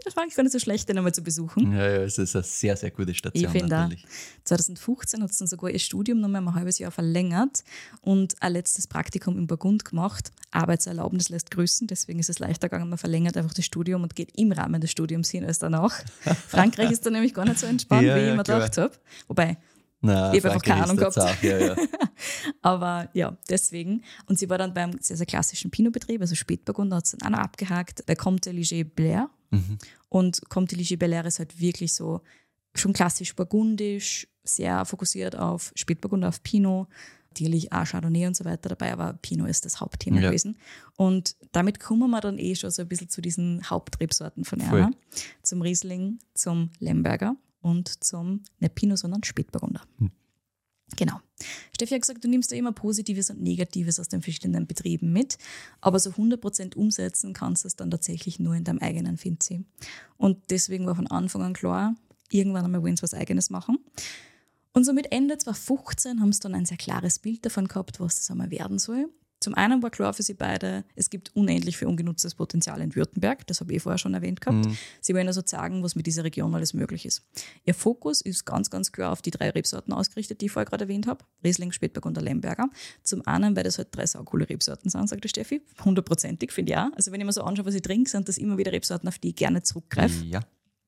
das war eigentlich gar nicht so schlecht, den einmal zu besuchen. Ja, ja, es ist eine sehr, sehr gute Station Ich finde natürlich. zwanzig fünfzehn hat sie dann sogar ihr Studium noch mal um ein halbes Jahr verlängert und ein letztes Praktikum in Burgund gemacht. Arbeitserlaubnis lässt grüßen, deswegen ist es leichter gegangen. Man verlängert einfach das Studium und geht im Rahmen des Studiums hin als danach. Frankreich ist dann nämlich gar nicht so entspannt, Ja, wie ich ja, mir klar. gedacht habe. Wobei, Nein, ich habe einfach keine Ahnung gehabt. Auch, ja, ja. Aber ja, deswegen. Und sie war dann beim sehr, sehr klassischen Pinot-Betrieb, also Spätburgunder, hat es dann auch noch abgehakt. Da kommt der Ligier Belair. Mhm. Und kommt die Ligier Belair ist halt wirklich so schon klassisch burgundisch, sehr fokussiert auf Spätburgunder, auf Pinot. Natürlich auch Chardonnay und so weiter dabei, aber Pinot ist das Hauptthema Ja. gewesen. Und damit kommen wir dann eh schon so ein bisschen zu diesen Hauptrebsorten von Voll. Erna. Zum Riesling, zum Lemberger und zum, nicht Pinot, sondern Spätburgunder. Hm. Genau. Steffi hat gesagt, du nimmst da immer Positives und Negatives aus den verschiedenen Betrieben mit, aber so hundert Prozent umsetzen kannst du es dann tatsächlich nur in deinem eigenen Finzi. Und deswegen war von Anfang an klar, irgendwann einmal wollen sie was Eigenes machen. Und so mit Ende zwanzig fünfzehn haben sie dann ein sehr klares Bild davon gehabt, was das einmal werden soll. Zum einen war klar für sie beide, es gibt unendlich viel ungenutztes Potenzial in Württemberg, das habe ich vorher schon erwähnt gehabt. Mhm. Sie wollen also zeigen, was mit dieser Region alles möglich ist. Ihr Fokus ist ganz, ganz klar auf die drei Rebsorten ausgerichtet, die ich vorher gerade erwähnt habe. Riesling, Spätburgunder, Lemberger. Zum einen, weil das halt drei saucoole Rebsorten sind, sagte Steffi. Hundertprozentig, finde ich auch. Also wenn ich mir so anschaue, was ich trinke, sind das immer wieder Rebsorten, auf die ich gerne zurückgreife. Ja.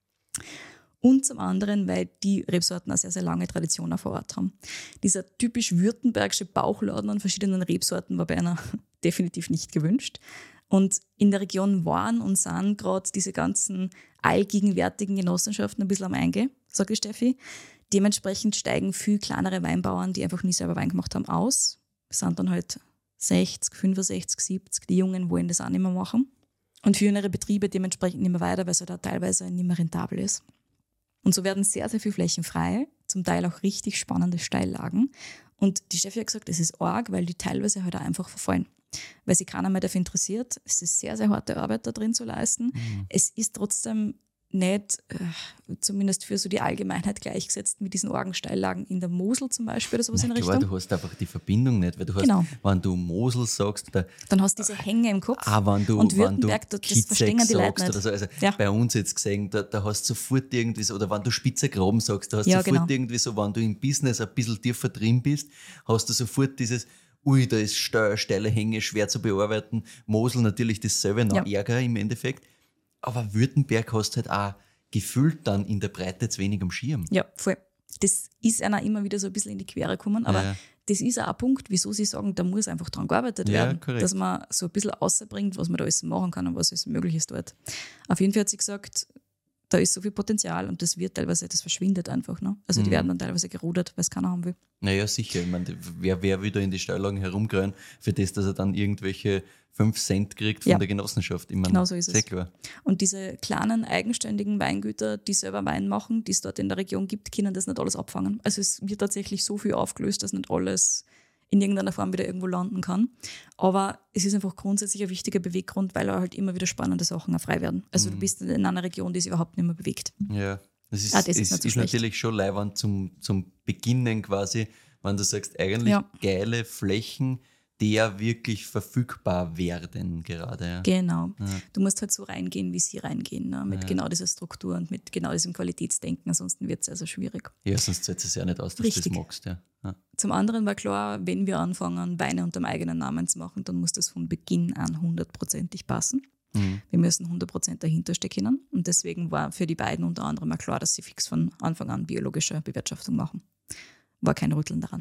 Und zum anderen, weil die Rebsorten eine sehr, sehr lange Tradition auch vor Ort haben. Dieser typisch württembergische Bauchladen an verschiedenen Rebsorten war bei einer definitiv nicht gewünscht. Und in der Region waren und sind gerade diese ganzen allgegenwärtigen Genossenschaften ein bisschen am Eingehen, sagt die Steffi. Dementsprechend steigen viel kleinere Weinbauern, die einfach nie selber Wein gemacht haben, aus. Es sind dann halt sechzig, fünfundsechzig, siebzig. Die Jungen wollen das auch nicht mehr machen. Und führen ihre Betriebe dementsprechend nicht mehr weiter, weil es halt auch teilweise nicht mehr rentabel ist. Und so werden sehr, sehr viele Flächen frei, zum Teil auch richtig spannende Steillagen. Und die Steffi hat gesagt, es ist arg, weil die teilweise halt auch einfach verfallen. Weil sich keiner mehr dafür interessiert. Es ist sehr, sehr harte Arbeit da drin zu leisten. Mhm. Es ist trotzdem nicht, äh, zumindest für so die Allgemeinheit, gleichgesetzt mit diesen Orgensteillagen in der Mosel zum Beispiel oder sowas Na in der klar, Richtung. du hast einfach die Verbindung nicht, weil du hast, Genau. wenn du Mosel sagst, oder Dann hast du diese Hänge im Kopf. auch wenn du, Und wenn du Württemberg, das Kitzek verstehen die Leute sagst nicht. oder so, also Ja. bei uns jetzt gesehen, da, da hast du sofort irgendwie so, oder wenn du Spitzer Graben sagst, da hast du Ja, sofort genau. irgendwie so, wenn du im Business ein bisschen tiefer drin bist, hast du sofort dieses, ui, da ist ste- steile Hänge, schwer zu bearbeiten. Mosel natürlich dasselbe, noch Ja. Ärger im Endeffekt. Aber Württemberg hast halt auch gefühlt dann in der Breite zu wenig am Schirm. Ja, voll. Das ist einer immer wieder so ein bisschen in die Quere gekommen, aber Ja. das ist auch ein Punkt, wieso sie sagen, da muss einfach dran gearbeitet Ja, werden, korrekt. dass man so ein bisschen außerbringt, was man da alles machen kann und was alles möglich ist dort. Auf jeden Fall hat sie gesagt, da ist so viel Potenzial und das wird teilweise, das verschwindet einfach. Ne? Also die Mhm. werden dann teilweise gerudert, weil es keiner haben will. Naja, sicher. Ich meine, wer, wer will da in die Steillagen herumgreien, für das, dass er dann irgendwelche fünf Cent kriegt von Ja. der Genossenschaft? Ich meine, Genau so ist sehr es. klar. Und diese kleinen, eigenständigen Weingüter, die selber Wein machen, die es dort in der Region gibt, können das nicht alles abfangen. Also es wird tatsächlich so viel aufgelöst, dass nicht alles in irgendeiner Form wieder irgendwo landen kann. Aber es ist einfach grundsätzlich ein wichtiger Beweggrund, weil halt immer wieder spannende Sachen auch frei werden. Also du bist in einer Region, die sich überhaupt nicht mehr bewegt. Ja, das ist, Ah, das ist ist, nicht so ist schlecht. natürlich schon leiwand zum, zum Beginnen quasi, wenn du sagst, eigentlich Ja. geile Flächen, die ja wirklich verfügbar werden gerade. Ja. Genau. Ja. Du musst halt so reingehen, wie sie reingehen, ne? Mit Ja. genau dieser Struktur und mit genau diesem Qualitätsdenken, ansonsten wird es sehr, sehr schwierig. Ja, sonst zahlt es ja nicht aus, dass du Richtig. das magst. Ja. Ja. Zum anderen war klar, wenn wir anfangen, Weine unter dem eigenen Namen zu machen, dann muss das von Beginn an hundertprozentig passen. Mhm. Wir müssen hundert Prozent dahinter stecken. Und deswegen war für die beiden unter anderem auch klar, dass sie fix von Anfang an biologische Bewirtschaftung machen. War kein Rütteln daran.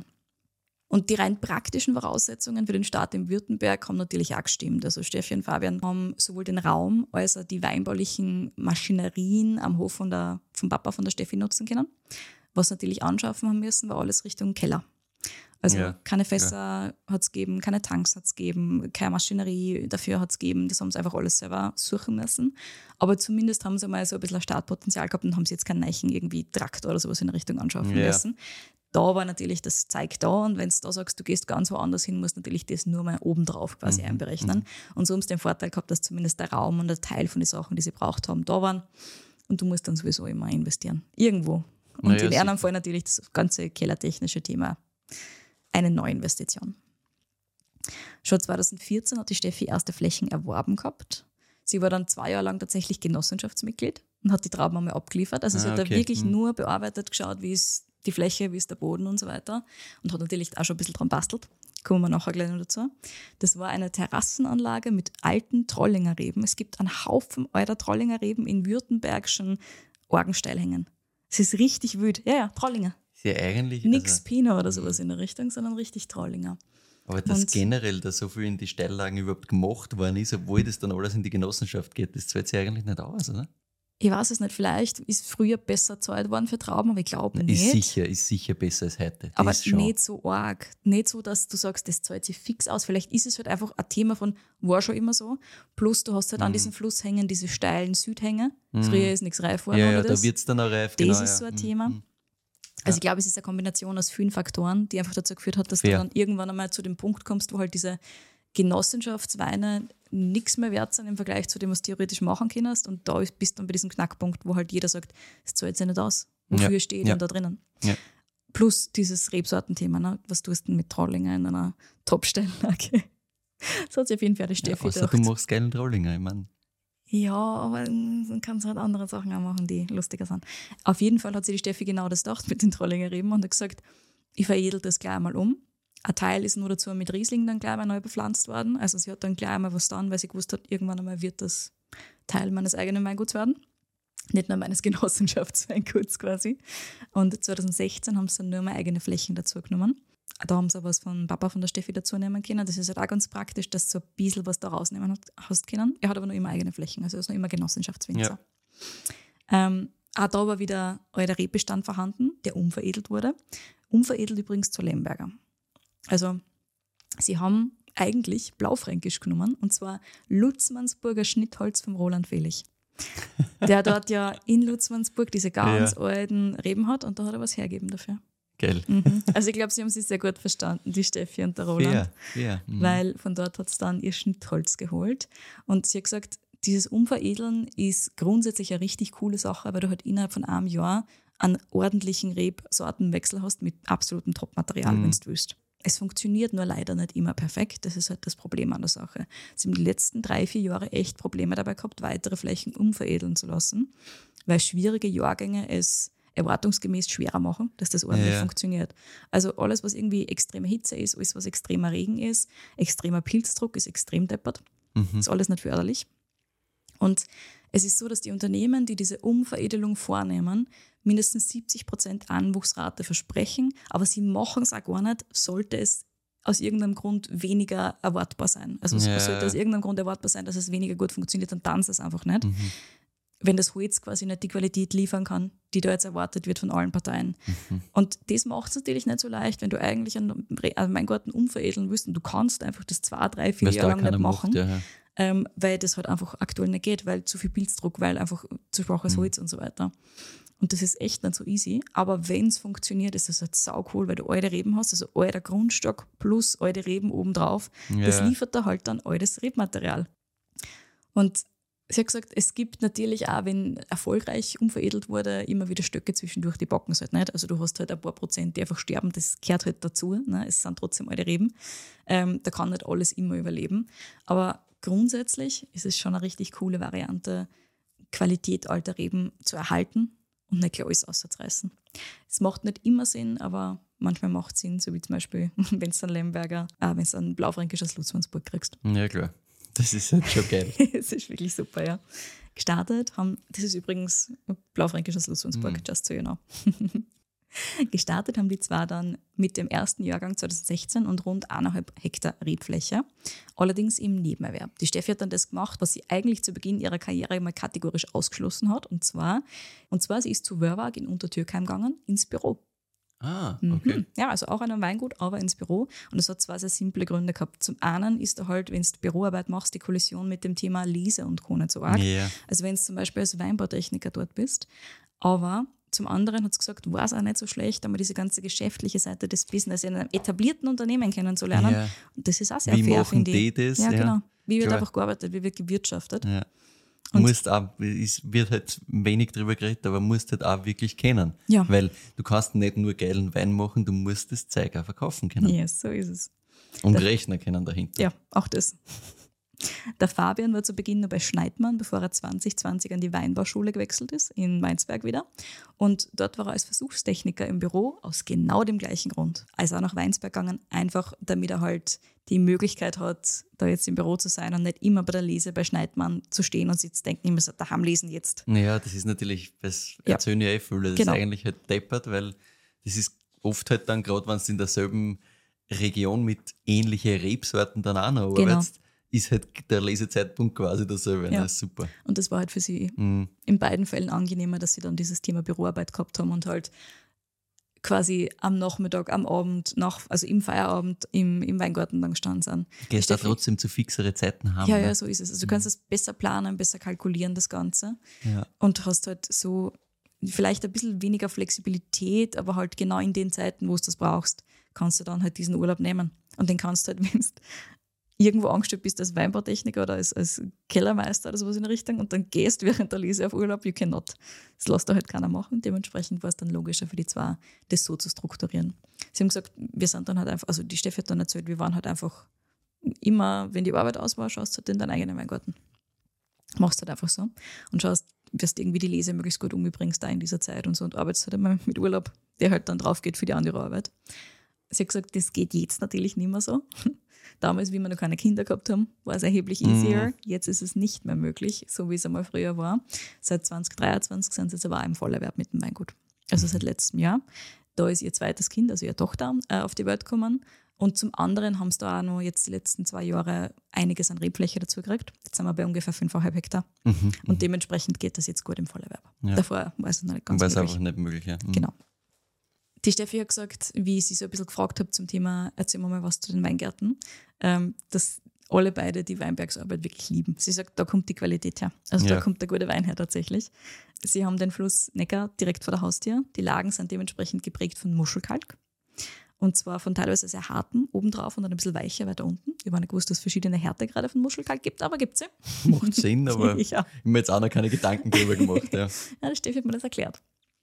Und die rein praktischen Voraussetzungen für den Start in Württemberg haben natürlich auch gestimmt. Also Steffi und Fabian haben sowohl den Raum als auch die weinbaulichen Maschinerien am Hof von der, vom Papa von der Steffi nutzen können. Was natürlich anschaffen haben müssen, war alles Richtung Keller. Also Ja, keine Fässer hat es gegeben, keine Tanks hat es gegeben, keine Maschinerie dafür hat es gegeben. Das haben sie einfach alles selber suchen müssen. Aber zumindest haben sie mal so ein bisschen ein Startpotenzial gehabt und haben sie jetzt keinen Neichen irgendwie Traktor oder sowas in der Richtung anschaffen Ja. müssen. Da war natürlich das Zeig da und wenn du da sagst, du gehst ganz woanders hin, musst du natürlich das nur mal obendrauf quasi Mhm, einberechnen. Und so haben sie den Vorteil gehabt, dass zumindest der Raum und der Teil von den Sachen, die sie braucht haben, da waren. Und du musst dann sowieso immer investieren. Irgendwo. Und Naja, in sicher. einem Fall natürlich das ganze kellertechnische Thema eine Neuinvestition. Schon zwanzig vierzehn hat die Steffi erste Flächen erworben gehabt. Sie war dann zwei Jahre lang tatsächlich Genossenschaftsmitglied und hat die Trauben einmal abgeliefert. Also sie Ah, hat da okay. wirklich Mhm. nur bearbeitet, geschaut, wie ist die Fläche, wie ist der Boden und so weiter. Und hat natürlich auch schon ein bisschen dran bastelt. Kommen wir nachher gleich noch dazu. Das war eine Terrassenanlage mit alten Trollinger Reben. Es gibt einen Haufen alter Trollinger Reben in württembergischen Orgensteilhängen. Es ist richtig wild. Ja, ja, Trollinger. Ist ja eigentlich. Nix Also, Pino oder sowas in der Richtung, sondern richtig Trollinger. aber dass Und- generell da so viel in die Steillagen überhaupt gemacht worden ist, obwohl das dann alles in die Genossenschaft geht, das zahlt sich eigentlich nicht aus, oder? Ich weiß es nicht, vielleicht ist früher besser gezahlt worden für Trauben, aber ich glaube nicht. Ist sicher, ist sicher besser als heute. Das Aber ist schon. nicht so arg. Nicht so, dass du sagst, das zahlt sich fix aus. Vielleicht ist es halt einfach ein Thema von, war schon immer so. Plus du hast halt Mhm. an diesen Flusshängen diese steilen Südhänge. Früher ist nichts reif worden Ja, ohne ja, da das. wird es dann auch reif. Das genau, ist ja. so ein Mhm, Thema. mhm. Also ich glaube, es ist eine Kombination aus vielen Faktoren, die einfach dazu geführt hat, dass Fair. du dann irgendwann einmal zu dem Punkt kommst, wo halt diese Genossenschaftsweine nichts mehr wert sind im Vergleich zu dem, was du theoretisch machen kannst. Und da ist- bist du dann bei diesem Knackpunkt, wo halt jeder sagt, es zahlt sich nicht aus. Wofür Ja, stehe ich ja. denn da drinnen? Ja. Plus dieses Rebsortenthema, ne? Was tust du denn mit Trollinger in einer Top-Steinlage? Das hat sich auf jeden Fall die Ja, Steffi außer du gedacht. machst geilen Trollinger, ich meine. Ja, aber mm, dann kannst du halt andere Sachen auch machen, die lustiger sind. Auf jeden Fall hat sich die Steffi genau das gedacht mit den Trollinger Reben und hat gesagt, ich veredel das gleich einmal um. Ein Teil ist nur dazu mit Riesling dann gleich einmal neu bepflanzt worden. Also sie hat dann gleich einmal was getan, weil sie gewusst hat, irgendwann einmal wird das Teil meines eigenen Weinguts werden. Nicht nur meines Genossenschaftsweinguts quasi. Und zwanzig sechzehn haben sie dann nur mehr eigene Flächen dazu genommen. Da haben sie auch was von Papa von der Steffi dazu nehmen können. Das ist halt auch ganz praktisch, dass du so ein bisschen was da rausnehmen hat- hast können. Er hat aber noch immer eigene Flächen, also er ist noch immer Genossenschaftswinzer. Ähm, auch da war wieder alter Rebbestand vorhanden, der umveredelt wurde. Umveredelt übrigens zu Lemberger. Also sie haben eigentlich Blaufränkisch genommen, und zwar Lutzmannsburger Schnittholz vom Roland Fehlich. Der dort ja in Lutzmannsburg diese ganz Ja. alten Reben hat, und da hat er was hergeben dafür. Geil. Mhm. Also ich glaube, sie haben sich sehr gut verstanden, die Steffi und der Roland, Fair, fair. Mhm. weil von dort hat es dann ihr Schnittholz geholt. Und sie hat gesagt, dieses Umveredeln ist grundsätzlich eine richtig coole Sache, weil du halt innerhalb von einem Jahr einen ordentlichen Rebsortenwechsel hast mit absolutem Top-Material, Mhm. wenn du willst. Es funktioniert nur leider nicht immer perfekt. Das ist halt das Problem an der Sache. Sie haben die letzten drei, vier Jahre echt Probleme dabei gehabt, weitere Flächen umveredeln zu lassen, weil schwierige Jahrgänge es erwartungsgemäß schwerer machen, dass das ordentlich Ja. funktioniert. Also alles, was irgendwie extreme Hitze ist, alles, was extremer Regen ist, extremer Pilzdruck ist extrem deppert. Mhm. Ist alles nicht förderlich. Und es ist so, dass die Unternehmen, die diese Umveredelung vornehmen, mindestens siebzig Prozent Anwuchsrate versprechen, aber sie machen es auch gar nicht, sollte es aus irgendeinem Grund weniger erwartbar sein. Also es Ja. sollte aus irgendeinem Grund erwartbar sein, dass es weniger gut funktioniert, dann tanzt es einfach nicht. Mhm. Wenn das Holz quasi nicht die Qualität liefern kann, die da jetzt erwartet wird von allen Parteien. Mhm. Und das macht es natürlich nicht so leicht, wenn du eigentlich einen Re- einen Weingarten umveredeln willst und du kannst einfach das zwei, drei, vier Weil's da Jahre lang keiner nicht machen, macht, ja. ähm, weil das halt einfach aktuell nicht geht, weil zu viel Pilzdruck, weil einfach zu schwaches Mhm. Holz und so weiter. Und das ist echt nicht so easy. Aber wenn es funktioniert, ist das halt sau cool, weil du alte Reben hast, also alter Grundstock plus alte Reben obendrauf. Das Ja. liefert da halt dann altes Rebmaterial. Und sie hat gesagt, es gibt natürlich auch, wenn erfolgreich umveredelt wurde, immer wieder Stöcke zwischendurch, die bocken es halt nicht. Also du hast halt ein paar Prozent, die einfach sterben, das gehört halt dazu. Ne? Es sind trotzdem alte Reben. Ähm, da kann nicht alles immer überleben. Aber grundsätzlich ist es schon eine richtig coole Variante, Qualität alter Reben zu erhalten und nicht gleich alles auszureißen. Es macht nicht immer Sinn, aber manchmal macht es Sinn, so wie zum Beispiel, wenn du einen Lemberger, äh, wenn du einen Blaufränkisches Lutzmannsburg kriegst. Ja, klar. Das ist halt schon geil. Es ist wirklich super, ja. Gestartet haben, das ist übrigens Blaufränkisches Lutzmannsburg, Mhm. just so you know. Gestartet haben die zwar dann mit dem ersten Jahrgang zwanzig sechzehn und rund eineinhalb Hektar Rebfläche, allerdings im Nebenerwerb. Die Steffi hat dann das gemacht, was sie eigentlich zu Beginn ihrer Karriere mal kategorisch ausgeschlossen hat, und zwar, und zwar sie ist zu Wörwag in Untertürkheim gegangen, ins Büro. Ah, okay. Mhm. Ja, also auch an einem Weingut, aber ins Büro. Und das hat zwei sehr simple Gründe gehabt. Zum einen ist da halt, wenn du Büroarbeit machst, die Kollision mit dem Thema Lese und Co. nicht so arg. Ja. Also wenn du zum Beispiel als Weinbautechniker dort bist. Aber zum anderen hat es gesagt, war es auch nicht so schlecht, einmal diese ganze geschäftliche Seite des Business in einem etablierten Unternehmen kennenzulernen. Ja. Und das ist auch sehr Wie fair, machen finde ich. die das? Ja, Ja, genau. Wie wird klar. einfach gearbeitet, wie wird gewirtschaftet. Ja. Und- Musst auch, es wird halt wenig drüber geredet, aber musst halt auch wirklich kennen. Ja. Weil du kannst nicht nur geilen Wein machen, du musst das Zeug auch verkaufen können. Yes, so ist es. Und Das- Rechner kennen dahinter. Ja, auch das. Der Fabian war zu Beginn noch bei Schneidmann, bevor er zwanzig zwanzig an die Weinbauschule gewechselt ist, in Weinsberg wieder. Und dort war er als Versuchstechniker im Büro, aus genau dem gleichen Grund. Also auch nach Weinsberg gegangen, einfach damit er halt die Möglichkeit hat, da jetzt im Büro zu sein und nicht immer bei der Lese bei Schneidmann zu stehen und sich zu denken, ich muss daheim lesen jetzt. Naja, das ist natürlich, das Ja. erzählen ja eh viele, das Genau. ist eigentlich halt deppert, weil das ist oft halt dann, gerade wenn du in derselben Region mit ähnlichen Rebsorten dann auch noch Genau. arbeitest, ist halt der Lesezeitpunkt quasi derselbe. Ja. Das ist super. Und das war halt für sie Mhm. in beiden Fällen angenehmer, dass sie dann dieses Thema Büroarbeit gehabt haben und halt quasi am Nachmittag, am Abend, nach, also im Feierabend im, im Weingarten dann gestanden sind. Gehst da Steffi- trotzdem zu fixere Zeiten haben. Ja, ne? ja, so ist es. Also du kannst es besser planen, besser kalkulieren, das Ganze. Ja. Und hast halt so vielleicht ein bisschen weniger Flexibilität, aber halt genau in den Zeiten, wo du das brauchst, kannst du dann halt diesen Urlaub nehmen. Und den kannst du halt, wenn du irgendwo angestellt bist als Weinbautechniker oder als, als Kellermeister oder sowas in der Richtung und dann gehst während der Lese auf Urlaub, you cannot. Das lässt da halt keiner machen. Dementsprechend war es dann logischer für die zwei, das so zu strukturieren. Sie haben gesagt, wir sind dann halt einfach, also die Steffi hat dann erzählt, wir waren halt einfach immer, wenn die Arbeit aus war, schaust du halt in deinen eigenen Weingarten. Machst halt einfach so und schaust, dass du irgendwie die Lese möglichst gut umbringst da in dieser Zeit und so und arbeitest halt immer mit Urlaub, der halt dann drauf geht für die andere Arbeit. Sie hat gesagt, das geht jetzt natürlich nicht mehr so. Damals, wie wir noch keine Kinder gehabt haben, war es erheblich easier. Mhm. Jetzt ist es nicht mehr möglich, so wie es einmal früher war. Seit zwanzig dreiundzwanzig sind sie jetzt aber auch im Vollerwerb mit dem Weingut. Also seit letztem Jahr. Da ist ihr zweites Kind, also ihre Tochter, äh, auf die Welt gekommen. Und zum anderen haben sie da auch noch jetzt die letzten zwei Jahre einiges an Rebfläche dazu gekriegt. Jetzt sind wir bei ungefähr fünfeinhalb Hektar. Mhm. Und dementsprechend geht das jetzt gut im Vollerwerb. Ja. Davor war es noch nicht ganz War es möglich. einfach nicht möglich. Ja. Mhm. Genau. Die Steffi hat gesagt, wie ich sie so ein bisschen gefragt habe zum Thema, erzähl mir mal was zu den Weingärten, ähm, dass alle beide die Weinbergsarbeit wirklich lieben. Sie sagt, da kommt die Qualität her. Also Ja. da kommt der gute Wein her tatsächlich. Sie haben den Fluss Neckar direkt vor der Haustür. Die Lagen sind dementsprechend geprägt von Muschelkalk. Und zwar von teilweise sehr harten obendrauf und dann ein bisschen weicher weiter unten. Ich habe nicht gewusst, dass es verschiedene Härtegrade von Muschelkalk gibt, aber gibt es sie. Macht Sinn, aber ich ja. habe mir jetzt auch noch keine Gedanken drüber gemacht. Ja. Ja, die Steffi hat mir das erklärt.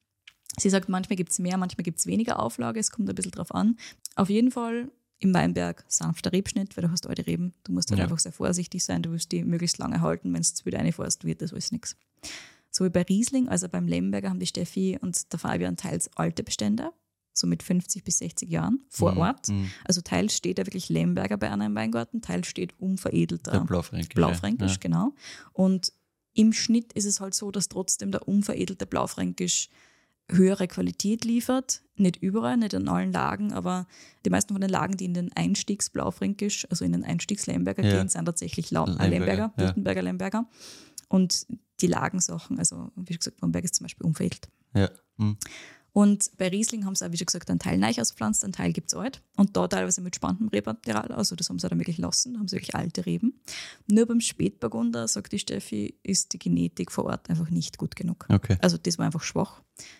Sie sagt, manchmal gibt es mehr, manchmal gibt es weniger Auflage, es kommt ein bisschen drauf an. Auf jeden Fall im Weinberg sanfter Rebschnitt, weil du hast alte Reben. Du musst halt Ja. einfach sehr vorsichtig sein, du willst die möglichst lange halten. Wenn du es wieder reinfährst, wird das alles nichts. So wie bei Riesling, also beim Lemberger, haben die Steffi und der Fabian teils alte Bestände, so mit fünfzig bis sechzig Jahren vor Mhm. Ort. Mhm. Also teils steht da wirklich Lemberger bei einer im Weingarten, teils steht unveredelter Der Blaufränkisch. Blaufränkisch, Ja. genau. Und im Schnitt ist es halt so, dass trotzdem der unveredelte Blaufränkisch höhere Qualität liefert. Nicht überall, nicht in allen Lagen, aber die meisten von den Lagen, die in den Einstiegs-Blaufränkisch, also in den Einstiegs-Lemberger Ja. gehen, sind tatsächlich Lau- äh, Lemberger, Lemberger, ja. Württemberger Lemberger. Und die Lagensachen, also wie gesagt, Bamberg ist zum Beispiel unveredelt. Ja. Mhm. Und bei Riesling haben sie auch, wie schon gesagt, einen Teil neu ausgepflanzt, einen Teil gibt es alt. Und da teilweise mit spanntem Rebmaterial, also das haben sie auch dann wirklich lassen, da haben sie wirklich alte Reben. Nur beim Spätburgunder, sagt die Steffi, ist die Genetik vor Ort einfach nicht gut genug. Okay. Also das war einfach schwach.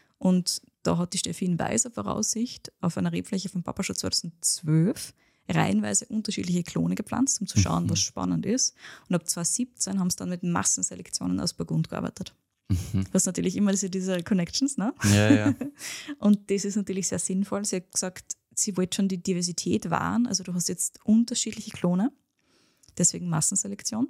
Und da hat die Steffi in weiser Voraussicht auf einer Rebfläche von Papa schon zweitausendzwölf reihenweise unterschiedliche Klone gepflanzt, um zu schauen, Mhm. was spannend ist. Und ab zweitausendsiebzehn haben sie dann mit Massenselektionen aus Burgund gearbeitet. Mhm. Das ist natürlich immer diese, diese Connections, ne? Ja, ja. Und das ist natürlich sehr sinnvoll. Sie hat gesagt, sie wollte schon die Diversität wahren. Also du hast jetzt unterschiedliche Klone, deswegen Massenselektion.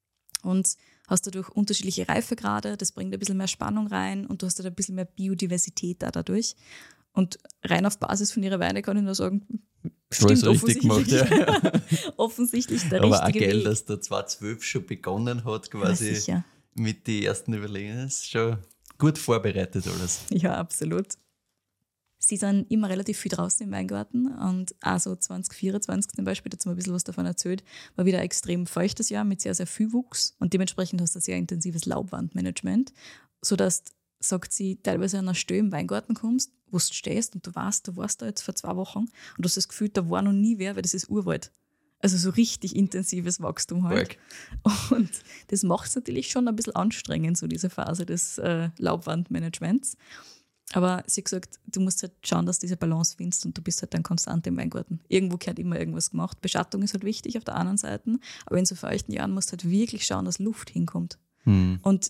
Und hast dadurch unterschiedliche Reifegrade, das bringt ein bisschen mehr Spannung rein und du hast halt ein bisschen mehr Biodiversität da dadurch. Und rein auf Basis von ihrer Weine kann ich nur sagen, stimmt Alles richtig gemacht, offensichtlich, ja. offensichtlich der Aber auch richtige geil, Weg. dass der zweitausendzwölf schon begonnen hat, Ja, quasi sicher. mit den ersten Überlegungen. Das ist schon gut vorbereitet alles. Ja, absolut. Sie sind immer relativ viel draußen im Weingarten und auch so zwanzig vierundzwanzig zum Beispiel, dazu mal ein bisschen was davon erzählt, war wieder ein extrem feuchtes Jahr mit sehr, sehr viel Wuchs und dementsprechend hast du ein sehr intensives Laubwandmanagement, sodass, sagt sie, teilweise an einer Stelle im Weingarten kommst, wo du stehst und du weißt, du warst da jetzt vor zwei Wochen und du hast das Gefühl, da war noch nie wer, weil das ist Urwald. Also so richtig intensives Wachstum halt. Arg. Und das macht es natürlich schon ein bisschen anstrengend, so diese Phase des äh, Laubwandmanagements. Aber sie hat gesagt, du musst halt schauen, dass du diese Balance findest und du bist halt dann konstant im Weingarten. Irgendwo gehört immer irgendwas gemacht. Beschattung ist halt wichtig auf der anderen Seite, aber in so feuchten Jahren musst du halt wirklich schauen, dass Luft hinkommt. Hm. Und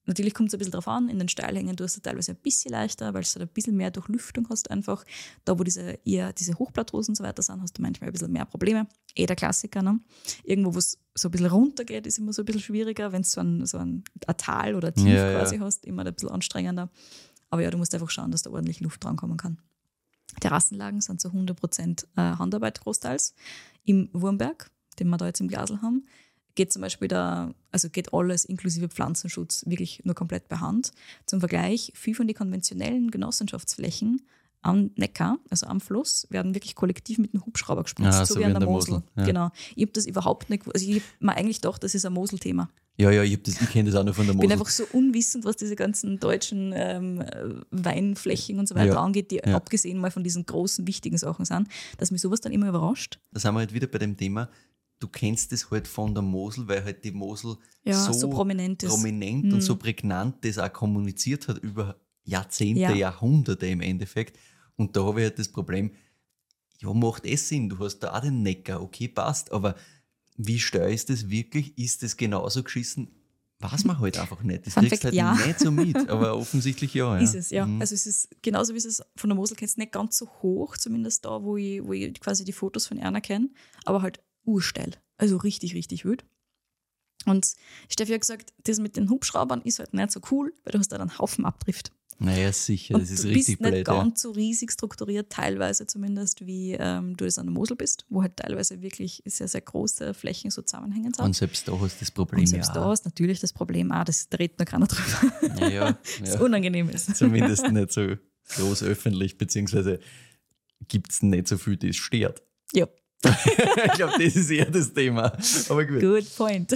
Natürlich kommt es ein bisschen drauf an, in den Steilhängen tust du teilweise ein bisschen leichter, weil du halt ein bisschen mehr Durchlüftung hast einfach. Da, wo diese eher diese Hochplateaus und so weiter sind, hast du manchmal ein bisschen mehr Probleme. Eh der Klassiker. Ne? Irgendwo, wo es so ein bisschen runtergeht, ist immer so ein bisschen schwieriger. Wenn du so ein, so ein, ein Tal oder Tief Ja, quasi ja. hast, immer ein bisschen anstrengender. Aber ja, du musst einfach schauen, dass da ordentlich Luft drankommen kann. Terrassenlagen sind zu hundert Prozent äh, Handarbeit großteils. Im Wurmberg, den wir da jetzt im Glasl haben, geht zum Beispiel da, also geht alles inklusive Pflanzenschutz wirklich nur komplett per Hand. Zum Vergleich, viel von den konventionellen Genossenschaftsflächen am Neckar, also am Fluss, werden wirklich kollektiv mit einem Hubschrauber gespritzt, Ah, so, so wie an der Mosel. Mosel, ja. Genau. Ich habe das überhaupt nicht, also ich habe mir eigentlich gedacht, das ist ein Mosel-Thema. Ja, ja, ich, hab das- ich kenne das auch noch von der Ich bin Mosel. einfach so unwissend, was diese ganzen deutschen ähm, Weinflächen und so weiter Ja, angeht, die ja. abgesehen mal von diesen großen, wichtigen Sachen sind, dass mich sowas dann immer überrascht. Da sind wir halt wieder bei dem Thema, du kennst das halt von der Mosel, weil halt die Mosel Ja, so, so prominent ist. prominent Mhm. und so prägnant das auch kommuniziert hat über Jahrzehnte, Ja. Jahrhunderte im Endeffekt. Und da habe ich halt das Problem, ja, macht es Sinn, du hast da auch den Neckar, okay, passt, aber wie steil ist das wirklich? Ist das genauso geschissen? Weiß man halt einfach nicht. Das Fun kriegst Fact, halt ja. nicht so mit, aber offensichtlich ja. ja. Ist es, ja. Mhm. Also es ist genauso wie es ist von der Mosel kennst, nicht ganz so hoch, zumindest da, wo ich, wo ich quasi die Fotos von Erna kenne, aber halt ursteil. Also richtig, richtig wild. Und Steffi hat gesagt, das mit den Hubschraubern ist halt nicht so cool, weil du hast da einen Haufen Abdrift. Naja, sicher, Und das ist du richtig bist nicht blöd. Ja. ganz so riesig strukturiert, teilweise zumindest, wie ähm, du das an der Mosel bist, wo halt teilweise wirklich sehr, sehr große Flächen so zusammenhängen sind. Und selbst da hast du das Problem Und selbst ja da auch. hast du natürlich das Problem auch, das da redet noch keiner drüber, Ja, ja, das ja. unangenehm ist. Zumindest nicht so groß öffentlich, beziehungsweise gibt es nicht so viel, die es stört. Ja, Ich glaube, das ist eher das Thema. Aber gut. good point.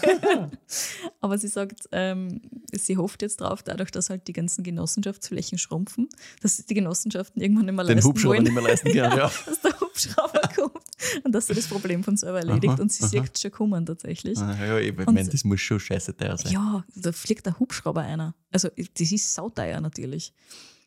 Aber sie sagt, ähm, sie hofft jetzt drauf, dadurch, dass halt die ganzen Genossenschaftsflächen schrumpfen, dass die Genossenschaften irgendwann nicht mehr Den leisten Hubschrauber wollen, nicht mehr leisten können. Ja. dass der Hubschrauber kommt und dass sie das Problem von selber erledigt. Aha, und sie aha. sieht schon kommen tatsächlich. Ah, ja, ich Und- meine, das muss schon scheiße teuer sein. Ja, da fliegt der Hubschrauber einer. Also das ist sauteuer natürlich.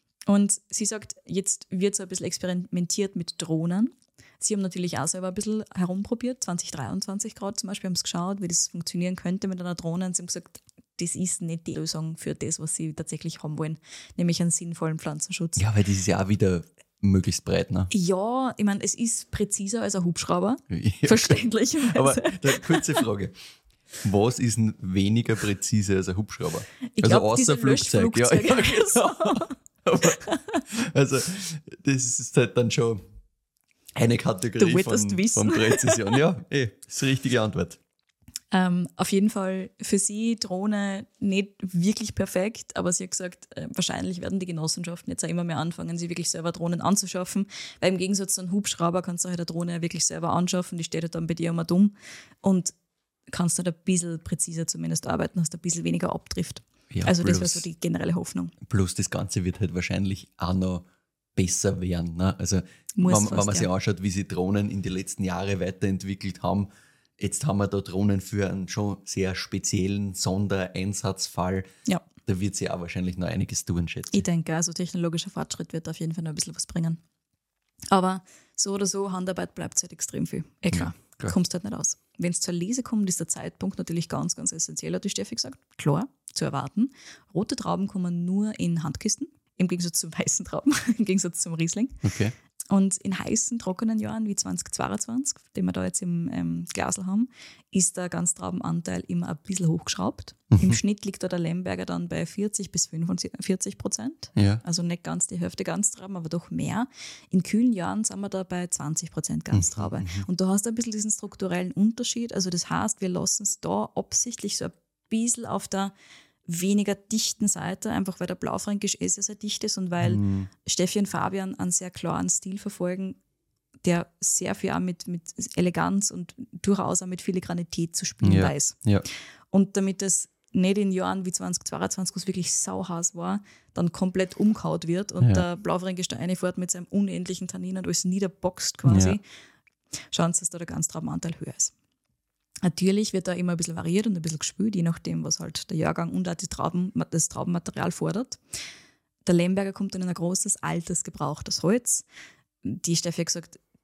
Und sie sagt, jetzt wird so ein bisschen experimentiert mit Drohnen. Sie haben natürlich auch selber ein bisschen herumprobiert, zwanzig dreiundzwanzig Grad zum Beispiel, haben es geschaut, wie das funktionieren könnte mit einer Drohne. Und sie haben gesagt, das ist nicht die Lösung für das, was sie tatsächlich haben wollen, nämlich einen sinnvollen Pflanzenschutz. Ja, weil das ist ja auch wieder möglichst breit. Ne? Ja, ich meine, es ist präziser als ein Hubschrauber, Ja. verständlicherweise. Aber da, kurze Frage. Was ist denn weniger präzise als ein Hubschrauber? Ich also glaub, diese außer Flugzeug. Ja, ja, Löschflugzeuge. genau. Aber, also, das ist halt dann schon eine Kategorie Du wolltest von, wissen. von Präzision. Ja, eh, das ist die richtige Antwort. Ähm, auf jeden Fall für sie Drohne nicht wirklich perfekt, aber sie hat gesagt, äh, wahrscheinlich werden die Genossenschaften jetzt auch immer mehr anfangen, sie wirklich selber Drohnen anzuschaffen, weil im Gegensatz zu einem Hubschrauber kannst du halt eine Drohne wirklich selber anschaffen, die steht halt dann bei dir immer dumm und kannst halt ein bisschen präziser zumindest arbeiten, hast ein bisschen weniger Abdrift. Ja, also das plus- wäre so die generelle Hoffnung. Plus das Ganze wird halt wahrscheinlich auch noch besser werden. Ne? Also Muss wenn, fast, wenn man sich ja. anschaut, wie sich Drohnen in den letzten Jahren weiterentwickelt haben, jetzt haben wir da Drohnen für einen schon sehr speziellen Sondereinsatzfall. Ja, Da wird sich auch wahrscheinlich noch einiges tun, schätze ich ich. denke, also technologischer Fortschritt wird auf jeden Fall noch ein bisschen was bringen. Aber so oder so, Handarbeit bleibt halt extrem viel. Eh klar, Ja, klar. kommst halt nicht aus. Wenn es zur Lese kommt, ist der Zeitpunkt natürlich ganz, ganz essentiell, hat die Steffi gesagt. Klar, zu erwarten. Rote Trauben kommen nur in Handkisten, im Gegensatz zu weißen Trauben, im Gegensatz zum Riesling. Okay. Und in heißen, trockenen Jahren wie zwanzig zweiundzwanzig, den wir da jetzt im ähm, Glasl haben, ist der Ganztraubenanteil immer ein bisschen hochgeschraubt. Mhm. Im Schnitt liegt da der Lemberger dann bei vierzig bis fünfundvierzig Prozent. Ja. Also nicht ganz die Hälfte Ganztrauben, aber doch mehr. In kühlen Jahren sind wir da bei zwanzig Prozent Ganztraube. Mhm, Und da hast du ein bisschen diesen strukturellen Unterschied. Also das heißt, wir lassen es da absichtlich so ein bisschen auf der weniger dichten Seite, einfach weil der Blaufränkisch eh sehr, sehr dicht ist und weil Mhm. Steffi und Fabian einen sehr klaren Stil verfolgen, der sehr viel auch mit, mit Eleganz und durchaus auch mit Filigranität zu spielen Ja. weiß. Ja. Und damit es nicht in Jahren wie zwanzig zweiundzwanzig, wo es wirklich sauheiß war, dann komplett umgehauen wird und Ja. der Blaufränkisch da reinfährt mit seinem unendlichen Tannin und alles niederboxt quasi, Ja. schauen Sie, dass da der Ganztraubenanteil höher ist. Natürlich wird da immer ein bisschen variiert und ein bisschen gespült, je nachdem, was halt der Jahrgang und auch die Trauben, das Traubenmaterial fordert. Der Lemberger kommt dann in ein großes, altes, gebrauchtes Holz. Die Steffi hat gesagt,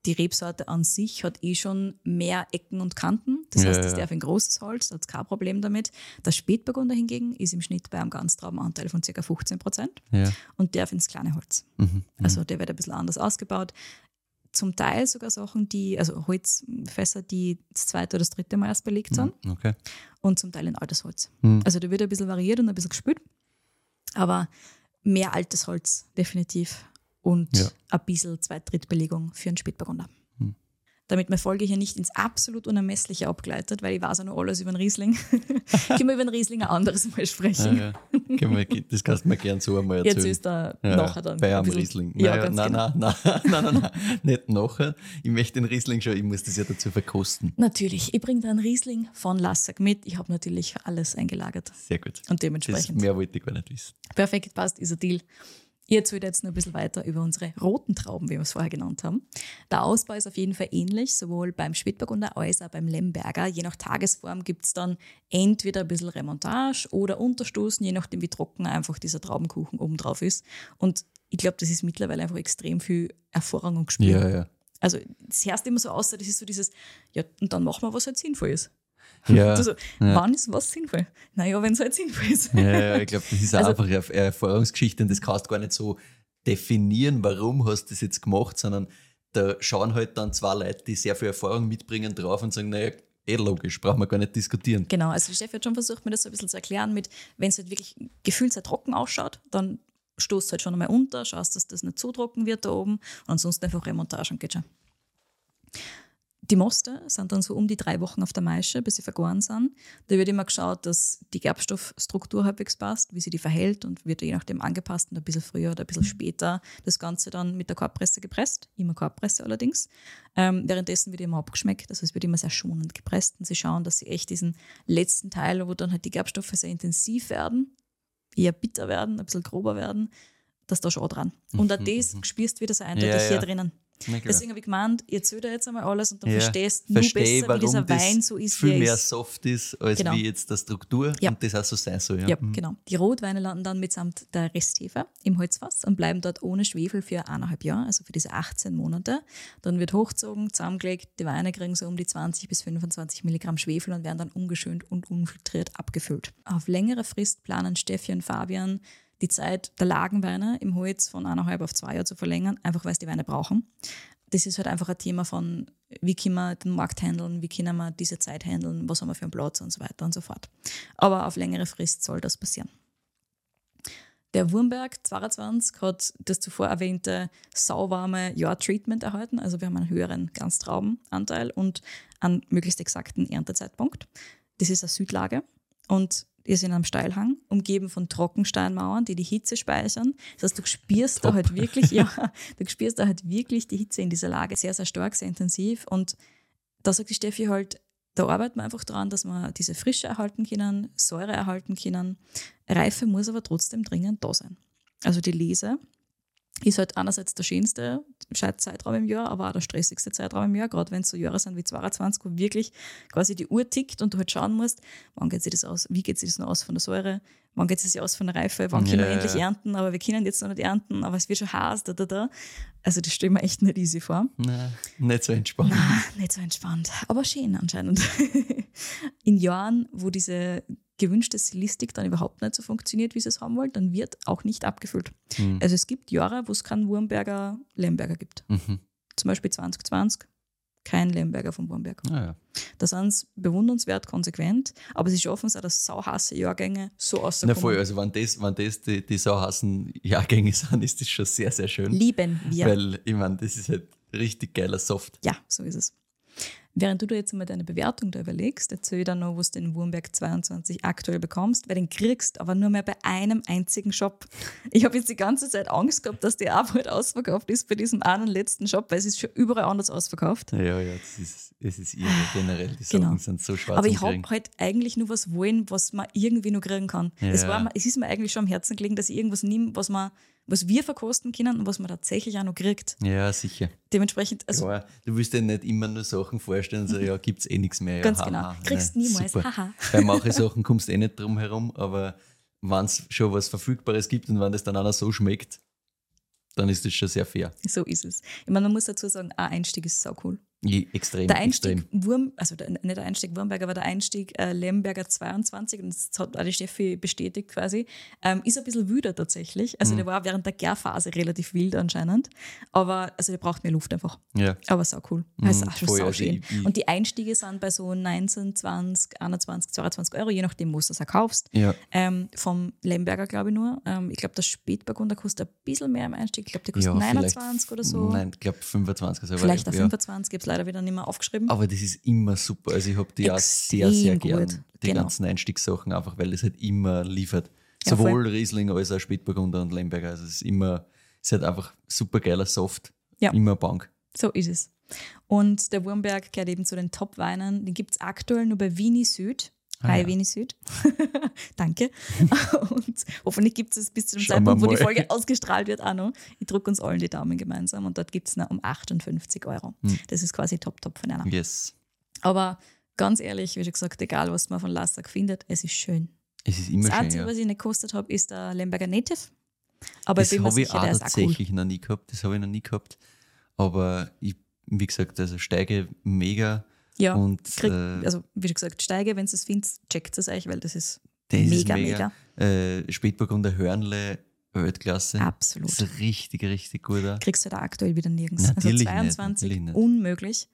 die Rebsorte an sich hat eh schon mehr Ecken und Kanten. Das Ja, heißt, das ja. darf ein großes Holz, da hat es kein Problem damit. Der Spätburgunder hingegen ist im Schnitt bei einem Ganztraubenanteil von ca. fünfzehn Prozent Ja. und darf ins kleine Holz. Mhm. Also der wird ein bisschen anders ausgebaut. Zum Teil sogar Sachen, die, also Holzfässer, die das zweite oder das dritte Mal erst belegt sind Mhm. Okay. und zum Teil in altes Holz. Mhm. Also da wird ein bisschen variiert und ein bisschen gespült, aber mehr altes Holz definitiv und Ja. ein bisschen Zweitdrittbelegung für einen Spätburgunder. Mhm. Damit meine Folge hier nicht ins absolut Unermessliche abgleitet, weil ich weiß ja noch alles über den Riesling. Können wir über den Riesling ein anderes Mal sprechen. Ja, ja. Können wir- Das kannst du mir gerne so einmal Jetzt erzählen. ist da Ja, nachher dann. bei ein einem bisschen- Riesling. Ja, Naja, ganz nein, genau. nein, nein, nein, nein, nein, nicht nachher. Ich möchte den Riesling schon, ich muss das ja dazu verkosten. Natürlich, ich bringe da einen Riesling von Lassack mit. Ich habe natürlich alles eingelagert. Sehr gut. Und Das dementsprechend. mehr wollte ich gar nicht wissen. Perfekt, passt, ist ein Deal. Ich erzähle jetzt noch ein bisschen weiter über unsere roten Trauben, wie wir es vorher genannt haben. Der Ausbau ist auf jeden Fall ähnlich, sowohl beim Spätburgunder als auch beim Lemberger. Je nach Tagesform gibt es dann entweder ein bisschen Remontage oder Unterstoßen, je nachdem wie trocken einfach dieser Traubenkuchen oben drauf ist. Und ich glaube, das ist mittlerweile einfach extrem viel Erfahrung und Gespür. Ja, ja. Also das hörst immer so aus, das ist so dieses, ja, und dann machen wir, was halt sinnvoll ist. Ja, Also, ja. wann ist was sinnvoll? Naja, wenn es halt sinnvoll ist. Ja, ja, ich glaube, das ist Also- einfach eine eine Erfahrungsgeschichte und das kannst du gar nicht so definieren, warum hast du das jetzt gemacht, sondern da schauen halt dann zwei Leute, die sehr viel Erfahrung mitbringen, drauf und sagen, naja, eh logisch, brauchen wir gar nicht diskutieren. Genau, also die Steffi hat schon versucht, mir das so ein bisschen zu erklären mit, wenn es halt wirklich gefühlt sehr trocken ausschaut, dann stoßt halt schon einmal unter, schaust, dass das nicht zu trocken wird da oben und ansonsten einfach Remontage und geht schon. Die Moste sind dann so um die drei Wochen auf der Maische, bis sie vergoren sind. Da wird immer geschaut, dass die Gerbstoffstruktur halbwegs passt, wie sie die verhält und wird je nachdem angepasst und ein bisschen früher oder ein bisschen später das Ganze dann mit der Korbpresse gepresst, immer Korbpresse allerdings. Ähm, währenddessen wird immer abgeschmeckt, also es wird immer sehr schonend gepresst und sie schauen, dass sie echt diesen letzten Teil, wo dann halt die Gerbstoffe sehr intensiv werden, eher bitter werden, ein bisschen grober werden, dass da schon dran. Und auch das spürst du wieder so eindeutig Ja, hier ja. drinnen. Na klar. Deswegen habe ich gemeint, ich erzähle dir jetzt einmal alles und dann Ja, verstehst du nur versteh, besser, wie dieser das Wein so ist, viel wie er mehr ist. soft ist, als Genau. wie jetzt der Struktur Ja. und das auch so sein soll. Ja, Ja, Mhm. genau. Die Rotweine landen dann mitsamt der Resthefe im Holzfass und bleiben dort ohne Schwefel für eineinhalb Jahre, also für diese achtzehn Monate. Dann wird hochgezogen, zusammengelegt, die Weine kriegen so um die zwanzig bis fünfundzwanzig Milligramm Schwefel und werden dann ungeschönt und unfiltriert abgefüllt. Auf längere Frist planen Steffi und Fabian, die Zeit der Lagenweine im Holz von eineinhalb auf zwei Jahre zu verlängern, einfach weil es die Weine brauchen. Das ist halt einfach ein Thema von, wie können wir den Markt handeln, wie können wir diese Zeit handeln, was haben wir für einen Platz und so weiter und so fort. Aber auf längere Frist soll das passieren. Der Wurmberg zweiundzwanzig hat das zuvor erwähnte sauwarme Jahr-Treatment erhalten. Also wir haben einen höheren Ganztraubenanteil und einen möglichst exakten Erntezeitpunkt. Das ist eine Südlage und ist in einem Steilhang, umgeben von Trockensteinmauern, die die Hitze speichern. Das heißt, du spürst da halt wirklich, ja, du spürst da halt wirklich die Hitze in dieser Lage sehr, sehr stark, sehr intensiv. Und da sagt die Steffi halt, da arbeiten wir einfach dran, dass wir diese Frische erhalten können, Säure erhalten können. Reife muss aber trotzdem dringend da sein. Also die Lese ist halt einerseits der schönste Zeitraum im Jahr, aber auch der stressigste Zeitraum im Jahr, gerade wenn es so Jahre sind wie zweiundzwanzig, wo wirklich quasi die Uhr tickt und du halt schauen musst, wann geht sich das aus, wie geht sich das noch aus von der Säure, wann geht es sich aus von der Reife, wann können Ja, wir endlich ja. ernten, aber wir können jetzt noch nicht ernten, aber es wird schon heiß, da, da, da. Also das stelle ich mir echt nicht easy vor. Nein, nicht so entspannt. Ah, nicht so entspannt, aber schön anscheinend. In Jahren, wo diese gewünschte Stilistik dann überhaupt nicht so funktioniert, wie sie es haben wollen, dann wird auch nicht abgefüllt. Mhm. Also es gibt Jahre, wo es keinen Wurmberger Lemberger gibt. Mhm. Zum Beispiel zwanzig zwanzig, kein Lemberger vom Wurmberg. Ah, ja. Da sind sie bewundernswert konsequent, aber sie schaffen es auch, dass sauhasse Jahrgänge so Na rauskommen. voll, also wenn das, wenn das die, die sauhassen Jahrgänge sind, ist das schon sehr, sehr schön. Lieben wir. Weil, ich meine, das ist halt richtig geiler Soft. Ja, so ist es. Während du dir jetzt einmal deine Bewertung da überlegst, erzähl ich dir noch, was du den Wurmberg zweiundzwanzig aktuell bekommst, weil den kriegst, aber nur mehr bei einem einzigen Shop. Ich habe jetzt die ganze Zeit Angst gehabt, dass der auch bald ausverkauft ist bei diesem einen letzten Shop, weil es ist schon überall anders ausverkauft. Ja, ja, das ist, es ist irre generell. Die Sachen Genau. sind so schwarz Aber und ich habe kriegen. halt eigentlich nur was wollen, was man irgendwie noch kriegen kann. Ja. Es, war, mir- es ist mir eigentlich schon am Herzen gelegen, dass ich irgendwas nehme, was, man, was wir verkosten können und was man tatsächlich auch noch kriegt. Ja, sicher. Dementsprechend, also Ja, du willst dir nicht immer nur Sachen vorstellen, so, ja, gibt es eh nichts mehr. Ja, ganz haha, genau, kriegst ne, niemals, super. haha. Bei manchen Sachen kommst du eh nicht drum herum, aber wenn es schon was Verfügbares gibt und wenn das dann auch noch so schmeckt, dann ist das schon sehr fair. So ist es. Ich meine, man muss dazu sagen, ein Einstieg ist sau cool. Je, extrem, Der Einstieg extrem. Wurm, also der, nicht der Einstieg Wurmberger, aber der Einstieg äh, Lemberger zweiundzwanzig, und das hat auch die Steffi bestätigt quasi, ähm, ist ein bisschen wilder tatsächlich. Also Mhm. der war während der Gärphase relativ wild anscheinend, aber also der braucht mehr Luft einfach. Ja. Aber sau cool. Mhm, Also auch schon voll, sau also schön. ich- ich- Und die Einstiege sind bei so neunzehn, zwanzig, einundzwanzig, zweiundzwanzig Euro, je nachdem, wo du das auch kaufst. Ja. Ähm, vom Lemberger glaube ich nur. Ähm, ich glaube, der Spätburgunder kostet ein bisschen mehr im Einstieg. Ich glaube, der kostet Ja, neunundzwanzig vielleicht- oder so. Nein, ich glaube fünfundzwanzig. Also Vielleicht auch ja. fünfundzwanzig, ich habe es leider wieder nicht mehr aufgeschrieben. Aber das ist immer super. Also ich habe die auch sehr, Extrem sehr gut. gern, die Genau. ganzen Einstiegssachen, einfach weil es halt immer liefert. Ja, Sowohl voll. Riesling als auch Spätburgunder und Lemberger. Also es ist immer, es ist halt einfach super geiler Soft. Ja. Immer Bank. So ist es. Und der Wurmberg gehört eben zu den Top-Weinen. Den gibt es aktuell nur bei Wini Süd. Ah, Hi, ja. Wini Süd. Danke. Und hoffentlich gibt es bis zu dem Schauen wir Zeitpunkt, wo die mal. Folge ausgestrahlt wird, auch noch. Ich drücke uns allen die Daumen gemeinsam. Und dort gibt es noch um achtundfünfzig Euro. Hm. Das ist quasi top-top von einer. Yes. Aber ganz ehrlich, wie schon gesagt, egal was man von Lassack findet, es ist schön. Es ist immer Das schön, Einzige, ja. was ich nicht gekostet habe, ist der Lemberger Native. Aber Das ich bin mir habe ich sicher, auch der ist auch cool. tatsächlich noch nie gehabt. Das habe ich noch nie gehabt. Aber ich, wie gesagt, also steige mega. Ja, und krieg, äh, also wie schon gesagt, steige, wenn ihr es findet, checkt es euch, weil das ist das mega, ist mega. Äh, Spätburgunder Hörnle, Weltklasse. Absolut. Das ist richtig, richtig gut. auch. Kriegst du da aktuell wieder nirgends. Natürlich also nicht, zweiundzwanzig, natürlich nicht. unmöglich.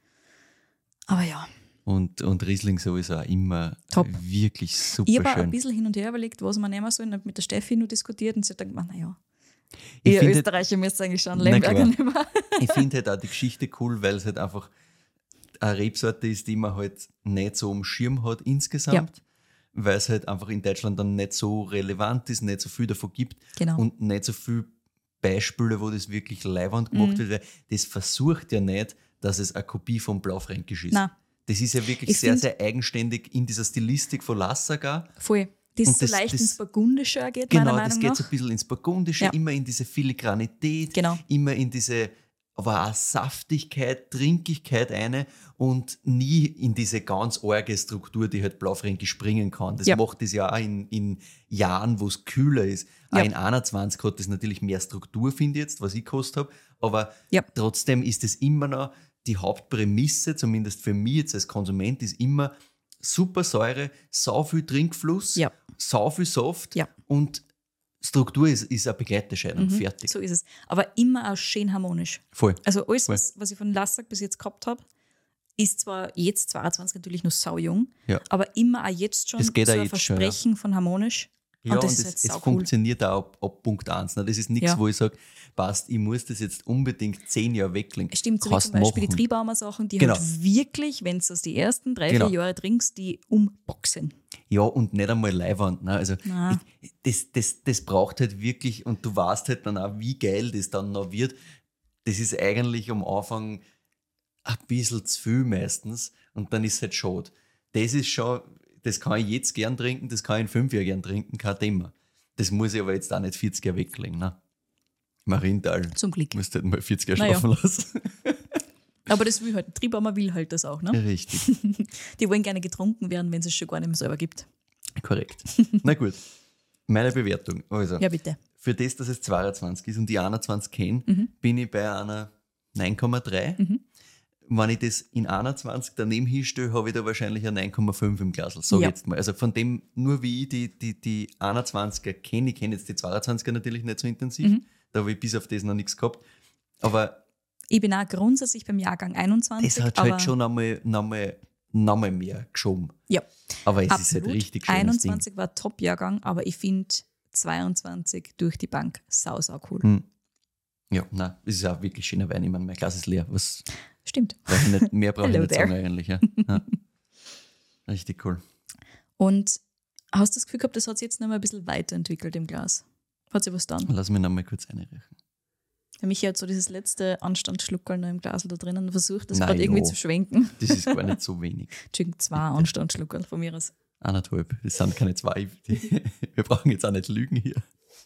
Aber ja, Und, und Riesling sowieso auch immer Top. wirklich super ich habe auch ein schön. bisschen hin und her überlegt, was man nehmen soll. Ich habe mit der Steffi nur diskutiert und sie hat dann gemeint, naja, Ich ihr finde- Österreicher müsst eigentlich schon Na Lemberger klar. nehmen. Ich finde halt auch die Geschichte cool, weil es halt einfach eine Rebsorte ist, die man halt nicht so am Schirm hat insgesamt, weil es halt einfach in Deutschland dann nicht so relevant ist, nicht so viel davon gibt Genau. und nicht so viele Beispiele, wo das wirklich leiwand gemacht Mhm. wird, weil das versucht ja nicht, dass es eine Kopie vom Blaufränkisch ist. Nein. Das ist ja wirklich Ich sehr, find- sehr eigenständig in dieser Stilistik von Lassack auch. Voll. Das Und so das- leicht das- ins Burgundische geht, Genau, meiner das Meinung geht nach. so ein bisschen ins Burgundische, Ja. immer in diese Filigranität, Genau. immer in diese aber auch Saftigkeit, Trinkigkeit eine und nie in diese ganz arge Struktur, die halt Blaufränkisch bringen kann. Das Ja. macht es ja auch in, in Jahren, wo es kühler ist. Ja. Auch in einundzwanzig hat das natürlich mehr Struktur, finde ich jetzt, was ich gekostet habe. Aber Ja. trotzdem ist es immer noch die Hauptprämisse, zumindest für mich jetzt als Konsument, ist immer super Säure, sau viel Trinkfluss, Ja. sau viel Saft Ja. und Struktur ist, ist eine Begleiterscheinung, Mhm, fertig. So ist es. Aber immer auch schön harmonisch. Voll. Also alles, Voll. was, was ich von Lassack bis jetzt gehabt habe, ist zwar jetzt zweiundzwanzig natürlich noch sau jung, Ja. aber immer auch jetzt schon Das geht so auch ein jetzt schon, ja. Versprechen von harmonisch. Ja, und und, das ist es, jetzt es sau cool. funktioniert auch ab, ab Punkt eins. Das ist nichts, Ja. wo ich sage, passt, ich muss das jetzt unbedingt zehn Jahre weglegen. Stimmt, so wie Kannst zum Beispiel machen. die Triebaumer Sachen, die Genau. halt wirklich, wenn du aus die ersten drei, Genau. vier Jahre trinkst, die umboxen. Ja, und nicht einmal Leiwand. Ne? Also Nein. ich, das, das, das braucht halt wirklich, und du weißt halt dann auch, wie geil das dann noch wird. Das ist eigentlich am Anfang ein bisschen zu viel meistens und dann ist es halt schade. Das ist schon, das kann ich jetzt gern trinken, das kann ich in fünf Jahren gern trinken, kein Thema. Das muss ich aber jetzt auch nicht vierzig Jahre weglegen. Ne? Marienthal. Zum Glück. Du musst halt mal vierzig Jahre Naja. schlafen lassen. Aber das will halt, ein Triebaumer will halt das auch. Ne? Richtig, Die wollen gerne getrunken werden, wenn es es schon gar nicht mehr selber gibt. korrekt. Na gut, meine Bewertung. Also, Ja, bitte. für das, dass es zweiundzwanzig ist und die einundzwanzig kenne, Mhm. bin ich bei einer neun Komma drei. Mhm. Wenn ich das in einundzwanzig daneben hinstelle, habe ich da wahrscheinlich eine neun Komma fünf im Glas. Sag Ja. jetzt mal. Also von dem, nur wie ich die, die, die einundzwanziger kenne, ich kenne jetzt die zweiundzwanziger natürlich nicht so intensiv, Mhm. da habe ich bis auf das noch nichts gehabt. Aber Ich bin auch grundsätzlich beim Jahrgang einundzwanzig. das hat aber halt schon einmal, nochmal, nochmal mehr geschoben. Ja, Aber es absolut. ist halt richtig schönes einundzwanzig war Top-Jahrgang, aber ich finde zweiundzwanzig durch die Bank sau, sau cool. Ding. Hm. Ja, nein, es ist auch wirklich schöner Wein. Ich meine, mein Glas ist leer. Was Stimmt. brauche ich nicht, mehr brauche ich Hello nicht there. sagen eigentlich. Ja. Ja. Richtig cool. Und hast du das Gefühl gehabt, das hat sich jetzt noch mal ein bisschen weiterentwickelt im Glas? Hat sich was dann? Lass mich noch mal kurz einreichen. Der Michi hat so dieses letzte Anstandsschluckerl noch im Glas da drinnen und versucht, das Nein, gerade irgendwie jo. zu schwenken. Das ist gar nicht so wenig. Entschuldigung, zwei Anstandsschluckerl von mir aus. Eineinhalb. Das sind keine zwei. Die, wir brauchen jetzt auch nicht lügen hier.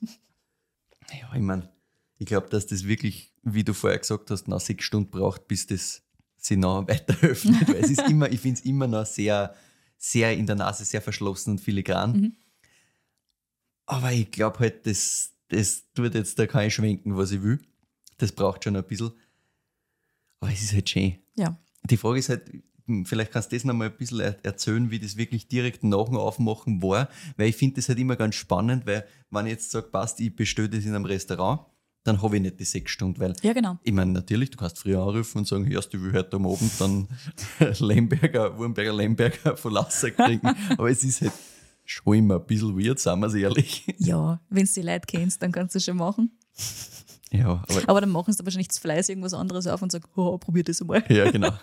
Ja, ich meine, ich glaube, dass das wirklich, wie du vorher gesagt hast, nach sechs Stunden braucht, bis das sich noch weiter öffnet. Weil es ist immer, ich finde es immer noch sehr, sehr in der Nase, sehr verschlossen und filigran. Mhm. Aber ich glaube halt, das, das tut jetzt da kein Schwenken, was ich will. das braucht schon ein bisschen. Aber es ist halt schön. Ja. Die Frage ist halt, vielleicht kannst du das noch mal ein bisschen erzählen, wie das wirklich direkt nach dem Aufmachen war, weil ich finde das halt immer ganz spannend, weil wenn ich jetzt sage, passt, ich bestelle das in einem Restaurant, dann habe ich nicht die sechs Stunden, weil Ja, genau. ich meine, natürlich, du kannst früher anrufen und sagen, hörst du, ich will heute am Abend dann Lemberger, Wurmberger Lemberger von Lasser kriegen, aber es ist halt schon immer ein bisschen weird, sagen wir es ehrlich. Ja, wenn du die Leute kennst, dann kannst du es schon machen. Ja, aber, Aber dann machen sie da wahrscheinlich zu Fleiß irgendwas anderes auf und sagen, oh, probier das einmal. ja, genau.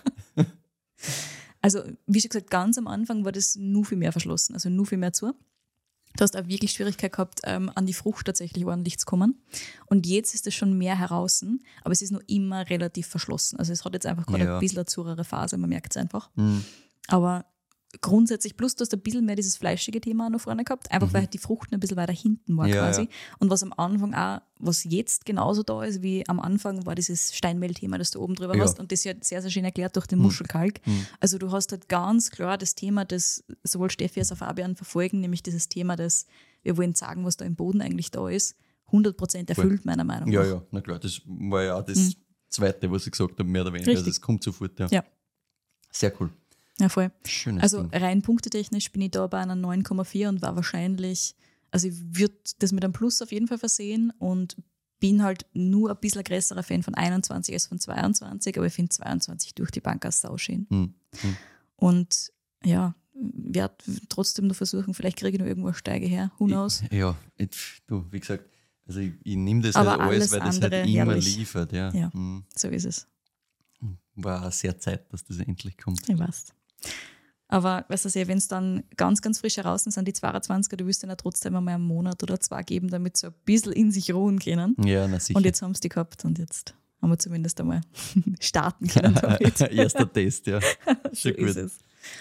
Also, wie schon gesagt, ganz am Anfang war das nur viel mehr verschlossen, also nur viel mehr zu. Du hast auch wirklich Schwierigkeit gehabt, ähm, an die Frucht tatsächlich ordentlich zu kommen. Und jetzt ist es schon mehr heraus, aber es ist noch immer relativ verschlossen. Also es hat jetzt einfach gerade Ja. ein bisschen eine zurere Phase, man merkt es einfach. Mhm. Aber grundsätzlich, plus du hast ein bisschen mehr dieses fleischige Thema noch vorne gehabt, einfach Mhm. weil halt die Frucht ein bisschen weiter hinten war Ja, quasi. ja. Und was am Anfang auch, was jetzt genauso da ist wie am Anfang, war dieses Steinmehl-Thema, das du oben drüber Ja. hast. Und das ist ja sehr, sehr schön erklärt durch den Mhm. Muschelkalk. Mhm. Also du hast halt ganz klar das Thema, das sowohl Steffi als auch Fabian verfolgen, nämlich dieses Thema, dass wir wollen sagen, was da im Boden eigentlich da ist, hundert Prozent erfüllt, meiner Meinung Ja, nach. ja, na klar, das war ja auch das Mhm. Zweite, was ich gesagt habe, mehr oder weniger. Richtig. Also es kommt sofort, ja. Ja. Sehr cool. Ja, voll. Schönes Also Ding. rein punktetechnisch bin ich da bei einer neun Komma vier und war wahrscheinlich, also ich würde das mit einem Plus auf jeden Fall versehen und bin halt nur ein bisschen ein größerer Fan von einundzwanzig als von zweiundzwanzig, aber ich finde zweiundzwanzig durch die Bank als sauschön. Hm. Hm. Und ja, werde trotzdem noch versuchen, vielleicht kriege ich noch irgendwo eine Steige her, who knows. Ich, ja, ich, du, wie gesagt, also ich, ich nehme das Aber halt alles, alles weil das andere halt immer herrlich. liefert. Ja. Ja. Hm. So ist es. War auch sehr Zeit, dass das endlich kommt. Ich weiß. Aber weißt du, wenn es dann ganz, ganz frisch heraus sind, die zweiundzwanziger, du wirst dann ja trotzdem einmal einen Monat oder zwei geben, damit sie ein bisschen in sich ruhen können. Ja, na sicher. Und jetzt haben sie die gehabt und jetzt haben wir zumindest einmal starten können damit. Erster Test, ja. So Schon gut. ist es.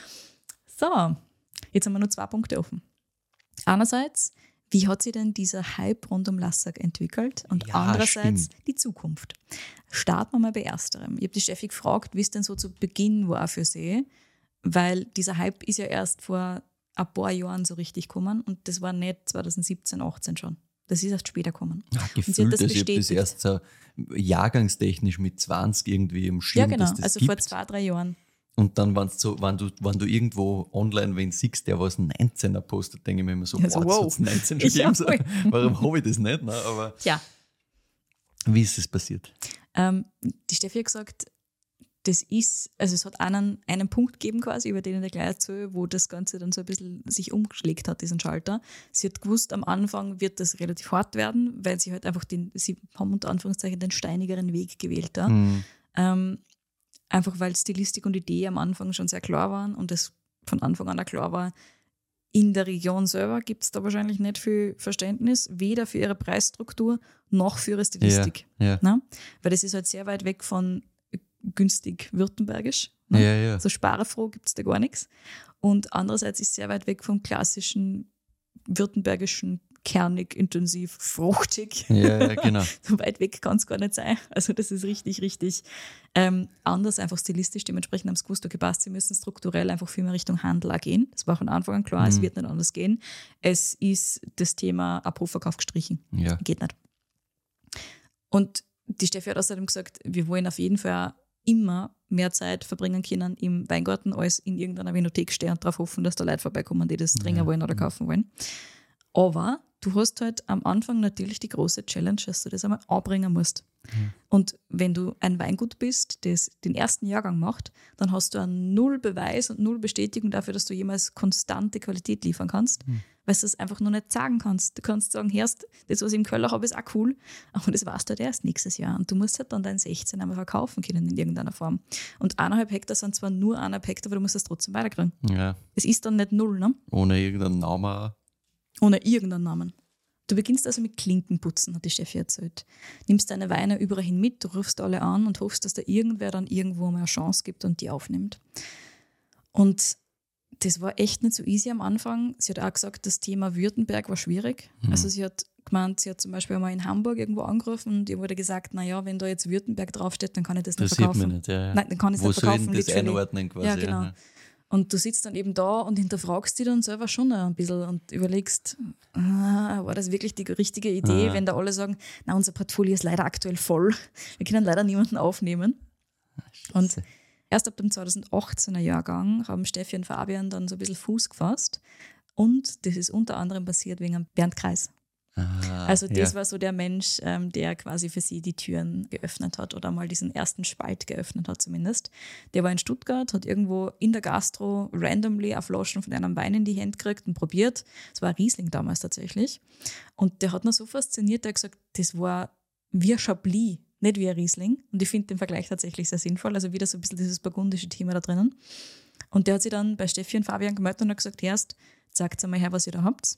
So, jetzt haben wir nur zwei Punkte offen. Einerseits, wie hat sich denn dieser Hype rund um Lassack entwickelt? Und Ja, andererseits stimmt. die Zukunft. Starten wir mal bei ersterem. Ich habe die Steffi gefragt, wie es denn so zu Beginn war für sie, weil dieser Hype ist ja erst vor ein paar Jahren so richtig gekommen und das war nicht zwanzig siebzehn, achtzehn schon. Das ist erst später gekommen. Ja, sie hat gefühlt, das dass ich hab das bestätigt. erst so jahrgangstechnisch mit zwanzig irgendwie im Schirm, Ja, genau. dass das Also gibt. vor zwei, drei Jahren. Und dann, wenn's so, wenn, du, wenn du irgendwo online wen siehst, der was neunzehner postet, denke ich mir immer so, Ja, so, boah, wow. das hat's neunzehn schon Ja, gegeben. So, voll. warum habe ich das nicht? Ne? Aber Tja, wie ist das passiert? ähm, die Steffi hat gesagt, das ist, also es hat einen, einen Punkt gegeben quasi, über den ich gleich erzähle, wo das Ganze dann so ein bisschen sich umgeschlägt hat, diesen Schalter. Sie hat gewusst, am Anfang wird das relativ hart werden, weil sie halt einfach den, sie haben unter Anführungszeichen den steinigeren Weg gewählt da. Hm. Ähm, einfach weil Stilistik und Idee am Anfang schon sehr klar waren und es von Anfang an auch klar war, in der Region selber gibt es da wahrscheinlich nicht viel Verständnis, weder für ihre Preisstruktur noch für ihre Stilistik. Ja, ja. Ne? Weil das ist halt sehr weit weg von günstig württembergisch. Ne? Ja, ja. So sparefroh gibt es da gar nichts. Und andererseits ist es sehr weit weg vom klassischen württembergischen, kernig, intensiv, fruchtig. Ja, ja, genau. So weit weg kann es gar nicht sein. Also das ist richtig, richtig ähm, anders, einfach stilistisch. Dementsprechend haben sie gewusst, okay, passt, sie müssen strukturell einfach viel mehr Richtung Handel auch gehen. Das war von Anfang an klar, es Mhm. wird nicht anders gehen. Es ist das Thema Abrufverkauf gestrichen. Ja. Geht nicht. Und die Steffi hat außerdem gesagt, wir wollen auf jeden Fall immer mehr Zeit verbringen können im Weingarten, als in irgendeiner Vinothek stehen und darauf hoffen, dass da Leute vorbeikommen, die das trinken Ja. wollen oder kaufen wollen. Aber du hast halt am Anfang natürlich die große Challenge, dass du das einmal anbringen musst. Mhm. Und wenn du ein Weingut bist, das den ersten Jahrgang macht, dann hast du einen null Beweis und null Bestätigung dafür, dass du jemals konstante Qualität liefern kannst, Mhm. weil du es einfach noch nicht sagen kannst. Du kannst sagen, Herrst, das, was ich im Keller habe, ist auch cool, aber das weißt du halt erst nächstes Jahr. Und du musst halt dann dein sechzehn einmal verkaufen können in irgendeiner Form. Und eineinhalb Hektar sind zwar nur eineinhalb Hektar, aber du musst es trotzdem weiterkriegen. Ja. Es ist dann nicht null, ne? Ohne irgendeinen Namen auch. Ohne irgendeinen Namen. Du beginnst also mit Klinkenputzen, hat die Steffi erzählt. Nimmst deine Weine überall hin mit, du rufst alle an und hoffst, dass da irgendwer dann irgendwo mal eine Chance gibt und die aufnimmt. Und das war echt nicht so easy am Anfang. Sie hat auch gesagt, das Thema Württemberg war schwierig. Mhm. Also sie hat gemeint, sie hat zum Beispiel einmal in Hamburg irgendwo angerufen und ihr wurde gesagt, naja, wenn da jetzt Württemberg draufsteht, dann kann ich das nicht Das sieht verkaufen. man nicht. Ja, ja. Nein, dann kann ich es Wo nicht soll verkaufen. denn das literally. einordnen quasi? Ja, genau. Ja. Und du sitzt dann eben da und hinterfragst dich dann selber schon ein bisschen und überlegst, ah, war das wirklich die richtige Idee, Ah. wenn da alle sagen, na, unser Portfolio ist leider aktuell voll. Wir können leider niemanden aufnehmen. Und erst ab dem zweitausendachtzehner Jahrgang haben Steffi und Fabian dann so ein bisschen Fuß gefasst. Und das ist unter anderem passiert wegen Bernd Kreis. Ah, Also das ja. war so der Mensch, ähm, der quasi für sie die Türen geöffnet hat oder mal diesen ersten Spalt geöffnet hat zumindest. Der war in Stuttgart, hat irgendwo in der Gastro randomly eine Flasche von einem Wein in die Hände gekriegt und probiert. Das war ein Riesling damals tatsächlich. Und der hat noch so fasziniert, der hat gesagt, das war wie ein Chablis, nicht wie ein Riesling. Und ich finde den Vergleich tatsächlich sehr sinnvoll. Also wieder so ein bisschen dieses burgundische Thema da drinnen. Und der hat sich dann bei Steffi und Fabian gemeldet und hat gesagt, erst sagt einmal her, was ihr da habt.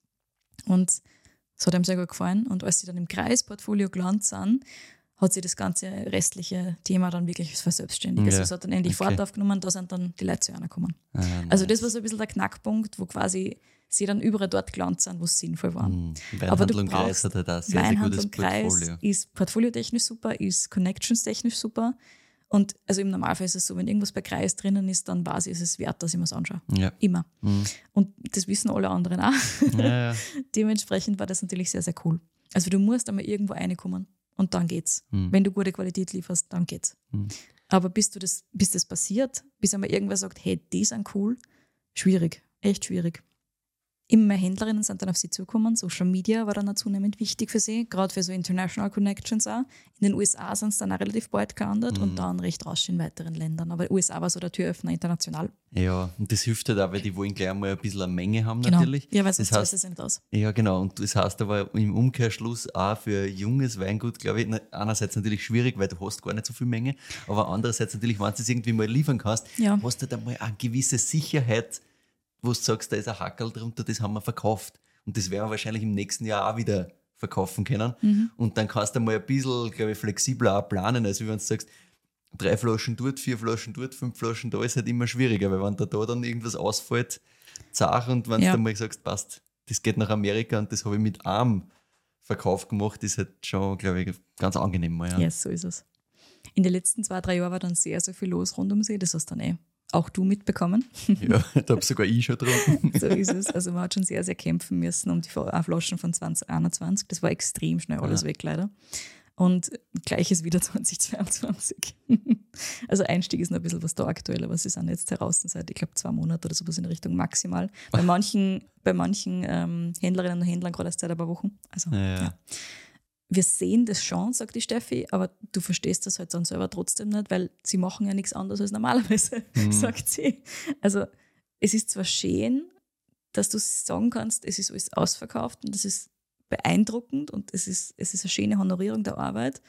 Und das hat ihm sehr gut gefallen. Und als sie dann im Kreisportfolio gelandet sind, hat sie das ganze restliche Thema dann wirklich verselbstständigt. Also Ja, es hat dann endlich okay. Fahrt aufgenommen, da sind dann die Leute zu einer gekommen. Ah, Also nice. das war so ein bisschen der Knackpunkt, wo quasi sie dann überall dort gelandet sind, wo es sinnvoll war. Hm. Aber du Weinhandlung Kreis brauchst hat halt auch sehr, sehr Weinhandel gutes und Kreis Portfolio. ist portfoliotechnisch super, ist connections-technisch super. Und also im Normalfall ist es so, wenn irgendwas bei Kreis drinnen ist, dann weiß ich, ist es wert, dass ich mir es anschaue. Ja. Immer. Hm. Und das wissen alle anderen auch. Ja, ja. Dementsprechend war das natürlich sehr, sehr cool. Also du musst einmal irgendwo reinkommen und dann geht's. Hm. Wenn du gute Qualität lieferst, dann geht's. Hm. Aber bis, du das, bis das passiert, bis einmal irgendwer sagt, hey, die sind cool, schwierig, echt schwierig. Immer mehr Händlerinnen sind dann auf sie zugekommen. Social Media war dann auch zunehmend wichtig für sie, gerade für so International Connections auch. In den U S A sind es dann auch relativ bald gelandet Mhm. und dann recht rasch in weiteren Ländern. Aber U S A war so der Türöffner international. Ja, und das hilft halt auch, weil die wollen gleich mal ein bisschen eine Menge haben Genau. natürlich. Ja, weil sonst das zahlt heißt, es ja nicht aus. ja, genau. Und das heißt aber im Umkehrschluss auch für junges Weingut, glaube ich, na, einerseits natürlich schwierig, weil du hast gar nicht so viel Menge, aber andererseits natürlich, wenn du es irgendwie mal liefern kannst, Ja. hast du halt einmal eine gewisse Sicherheit, wo du sagst, da ist ein Hackerl drunter, das haben wir verkauft. Und das werden wir wahrscheinlich im nächsten Jahr auch wieder verkaufen können. Mhm. Und dann kannst du mal ein bisschen, glaube ich, flexibler auch planen, als wenn du sagst, drei Flaschen dort, vier Flaschen dort, fünf Flaschen da, ist halt immer schwieriger, weil wenn da, da dann irgendwas ausfällt, zach, und wenn Ja. du dann mal sagst, passt, das geht nach Amerika und das habe ich mit einem Verkauf gemacht, ist halt schon, glaube ich, ganz angenehm mal. Ja. Ja, so ist es. In den letzten zwei, drei Jahren war dann sehr, sehr viel los rund um sie. Das hast dann eh auch du mitbekommen. Ja, da habe sogar ich schon getrunken. So ist es. Also man hat schon sehr, sehr kämpfen müssen um die Flaschen von zwanzig einundzwanzig. Das war extrem schnell alles Ja. weg, leider. Und gleiches wieder zwanzig zweiundzwanzig. Also Einstieg ist noch ein bisschen was da aktuell, aber sie sind jetzt heraus seit, ich glaube, zwei Monaten oder sowas in Richtung maximal. Bei manchen, bei manchen ähm, Händlerinnen und Händlern gerade erst seit ein paar Wochen. Also, Ja, ja. ja. Wir sehen das schon, sagt die Steffi, aber du verstehst das halt dann selber trotzdem nicht, weil sie machen ja nichts anderes als normalerweise, Mhm. sagt sie. Also es ist zwar schön, dass du sagen kannst, es ist alles ausverkauft und es ist beeindruckend und es ist, es ist eine schöne Honorierung der Arbeit,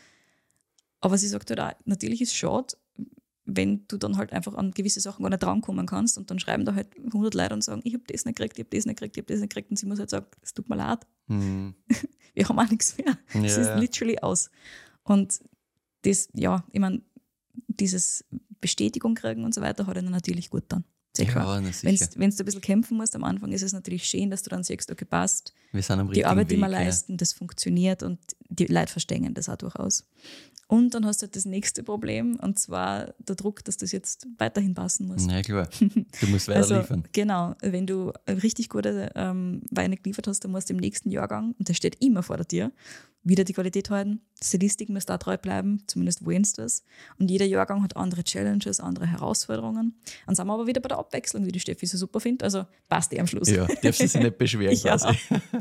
aber sie sagt halt auch, natürlich ist es schade, wenn du dann halt einfach an gewisse Sachen gar nicht rankommen kannst und dann schreiben da halt hundert Leute und sagen, ich habe das nicht gekriegt, ich habe das nicht gekriegt, ich habe das nicht gekriegt und sie muss halt sagen, es tut mir leid, Hm. wir haben auch nichts mehr. Es Ja, ist ja. literally aus. Und das, ja, ich meine, dieses Bestätigung kriegen und so weiter hat ihnen natürlich gut dann. Sehr klar. Ja, na Wenn sicher. du ein bisschen kämpfen musst am Anfang, ist es natürlich schön, dass du dann siehst, okay, passt, Wir sind am die richtigen Arbeit, die Weg. wir leisten, das funktioniert und die Leute verstehen das auch durchaus. Und dann hast du halt das nächste Problem, und zwar der Druck, dass das jetzt weiterhin passen muss. Ja, klar. Du musst weiter Also, liefern. genau, wenn du richtig gute ähm, Weine geliefert hast, dann musst du im nächsten Jahrgang, und der steht immer vor der Tür, wieder die Qualität halten. Statistik muss da treu bleiben, zumindest wollen sie das. Und jeder Jahrgang hat andere Challenges, andere Herausforderungen. Dann sind wir aber wieder bei der Abwechslung, wie die Steffi so super findet. Also passt eh am Schluss. Ja, darfst du dich nicht beschweren Ja. quasi.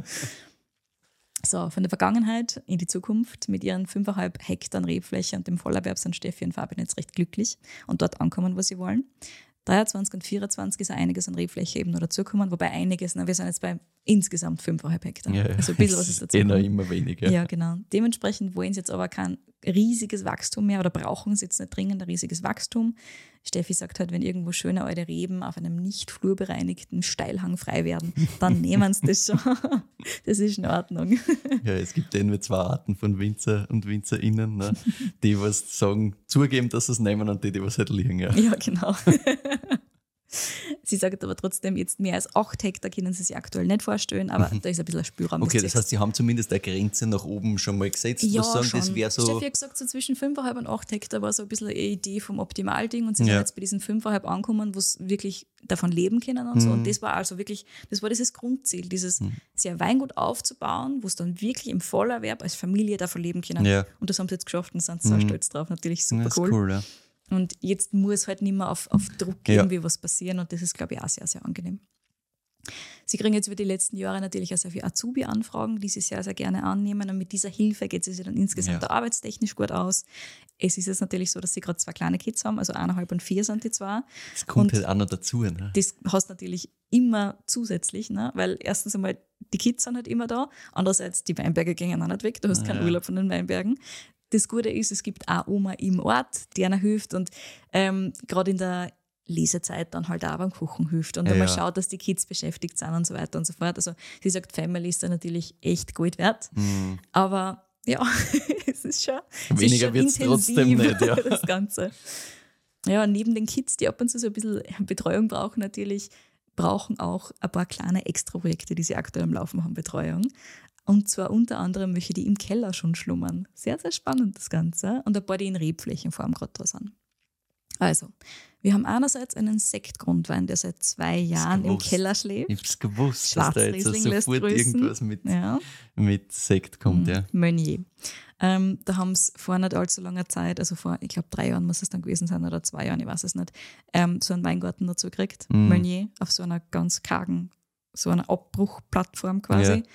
So, von der Vergangenheit in die Zukunft mit ihren fünfeinhalb Hektar Rebfläche und dem Vollerwerb sind Steffi und Fabian jetzt recht glücklich und dort ankommen, wo sie wollen. dreiundzwanzig und vierundzwanzig ist einiges an Rebfläche eben noch dazugekommen, wobei einiges, na, wir sind jetzt bei insgesamt fünfeinhalb Hektar. Ja, Also ein bisschen was ist dazu. eh noch immer weniger. Ja, genau. Dementsprechend wollen sie jetzt aber kein riesiges Wachstum mehr oder brauchen sie jetzt nicht dringend ein riesiges Wachstum. Steffi sagt halt, wenn irgendwo schöne alte Reben auf einem nicht flurbereinigten Steilhang frei werden, dann nehmen sie das schon. Das ist in Ordnung. Ja, es gibt eh nur zwei Arten von Winzer und WinzerInnen. Ne? Die, was sagen, zugeben, dass sie es nehmen, und die, die was halt liegen. Ja. Ja, genau. Sie sagt aber trotzdem, jetzt mehr als acht Hektar können sie sich aktuell nicht vorstellen, aber mhm. da ist ein bisschen ein Spielraum. Okay, das heißt, Sie haben zumindest eine Grenze nach oben schon mal gesetzt. Ja, was sagen, schon. Das wäre so. Steffi hat gesagt, so zwischen fünf Komma fünf und acht Hektar war so ein bisschen eine Idee vom Optimalding und sie sind Ja. jetzt bei diesen fünf Komma fünf angekommen, wo sie wirklich davon leben können und so. Und das war also wirklich, das war dieses Grundziel, dieses Mhm. sich ein Weingut aufzubauen, wo es dann wirklich im Vollerwerb als Familie davon leben können. Ja. Und das haben sie jetzt geschafft und sind so stolz drauf. Natürlich super Das ist cool. cool, ja. Und jetzt muss halt nicht mehr auf, auf Druck Ja. irgendwie was passieren und das ist, glaube ich, auch sehr, sehr angenehm. Sie kriegen jetzt über die letzten Jahre natürlich auch sehr viele Azubi-Anfragen, die sie sehr, sehr gerne annehmen und mit dieser Hilfe geht es sich dann insgesamt Ja. auch arbeitstechnisch gut aus. Es ist jetzt natürlich so, dass sie gerade zwei kleine Kids haben, also eineinhalb und vier sind die zwei. Das kommt Und halt auch noch dazu. Ne? das hast du natürlich immer zusätzlich, ne? Weil erstens einmal die Kids sind halt immer da, andererseits die Weinberge gehen auch nicht weg, du hast keinen Ja. Urlaub von den Weinbergen. Das Gute ist, es gibt auch Oma im Ort, die einer hilft und ähm, gerade in der Lesezeit dann halt auch beim Kochen hilft und Ja, einmal ja. schaut, dass die Kids beschäftigt sind und so weiter und so fort. Also sie sagt, Family ist da natürlich echt gut wert, Mhm. aber ja, es ist schon, es Weniger ist schon wird's intensiv, trotzdem nicht, ja. das Ganze. Ja, neben den Kids, die ab und zu so ein bisschen Betreuung brauchen natürlich, brauchen auch ein paar kleine Extra-Projekte, die sie aktuell am Laufen haben, Betreuung. Und zwar unter anderem welche, die im Keller schon schlummern. Sehr, sehr spannend das Ganze. Und ein paar, die in Rebflächenform gerade da sind. Also, wir haben einerseits einen Sektgrundwein, der seit zwei Jahren im gewusst. Keller schläft. Ich hab's gewusst, dass da jetzt Schwarzriesling lässt sofort grüßen. irgendwas mit, Ja. mit Sekt kommt. Ja. Meunier. Ähm, da haben sie vor nicht allzu langer Zeit, also vor, ich glaube, drei Jahren muss es dann gewesen sein oder zwei Jahren, ich weiß es nicht, ähm, so einen Weingarten dazu gekriegt, Mhm. Meunier, auf so einer ganz kargen, so einer Abbruchplattform quasi. Ja.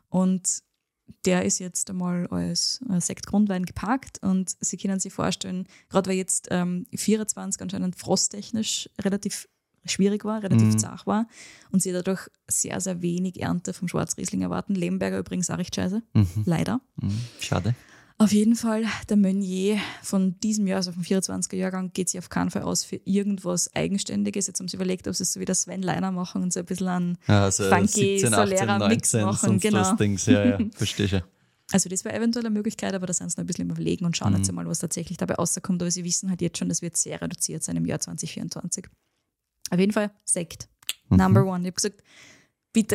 Und der ist jetzt einmal als äh, Sektgrundwein geparkt und Sie können sich vorstellen, gerade weil jetzt ähm, vierundzwanzig anscheinend frosttechnisch relativ schwierig war, relativ Mhm. zart war und sie dadurch sehr, sehr wenig Ernte vom Schwarzriesling erwarten. Lemberger übrigens auch recht scheiße, Mhm. leider. Mhm. Schade. Auf jeden Fall, der Meunier von diesem Jahr, also vom vierundzwanziger Jahrgang, geht sich auf keinen Fall aus für irgendwas Eigenständiges. Jetzt haben sie überlegt, ob sie es so wie der Sven Leiner machen und so ein bisschen einen Also funky, siebzehn, achtzehn, solärer Mix neunzehn, machen. sonst Genau. das Dings. Ja, ja, verstehe schon. Also das wäre eventuell eine Möglichkeit, aber da sind sie noch ein bisschen im Überlegen und schauen Mhm. jetzt einmal, was tatsächlich dabei rauskommt. Aber sie wissen halt jetzt schon, das wird sehr reduziert sein im Jahr zwanzig vierundzwanzig. Auf jeden Fall Sekt. Mhm. Number one. Ich habe gesagt, bitte,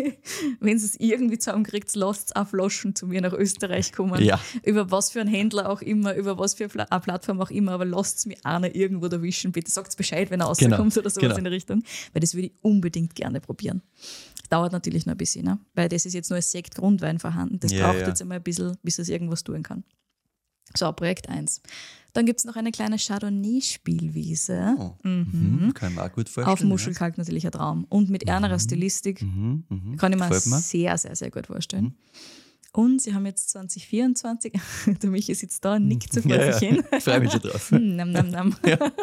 wenn Sie es irgendwie zusammenkriegt, lasst auf Flaschen zu mir nach Österreich kommen. Ja. Über was für einen Händler auch immer, über was für eine Plattform auch immer, aber lasst es mir einer irgendwo erwischen. Bitte sagt Bescheid, wenn er Genau, rauskommt oder sowas genau. in der Richtung. Weil das würde ich unbedingt gerne probieren. Dauert natürlich noch ein bisschen, ne? Weil das ist jetzt nur als Sektgrundwein vorhanden. Das Ja, braucht ja. jetzt einmal ein bisschen, bis es irgendwas tun kann. So, Projekt eins. Dann gibt es noch eine kleine Chardonnay-Spielwiese. Oh. Mhm. Mhm. Kann ich mir auch gut vorstellen. Auf Muschelkalk natürlich ein Traum. Und mit ärmerer Stilistik Ja. Mhm. Mhm. kann ich mir Gefällt mir. sehr, sehr, sehr gut vorstellen. Und sie haben jetzt zwanzig vierundzwanzig, der Michi sitzt da, nickt so vor Ja, sich ja. hin. Ich freue mich schon drauf. Hm, nam, nam, nam.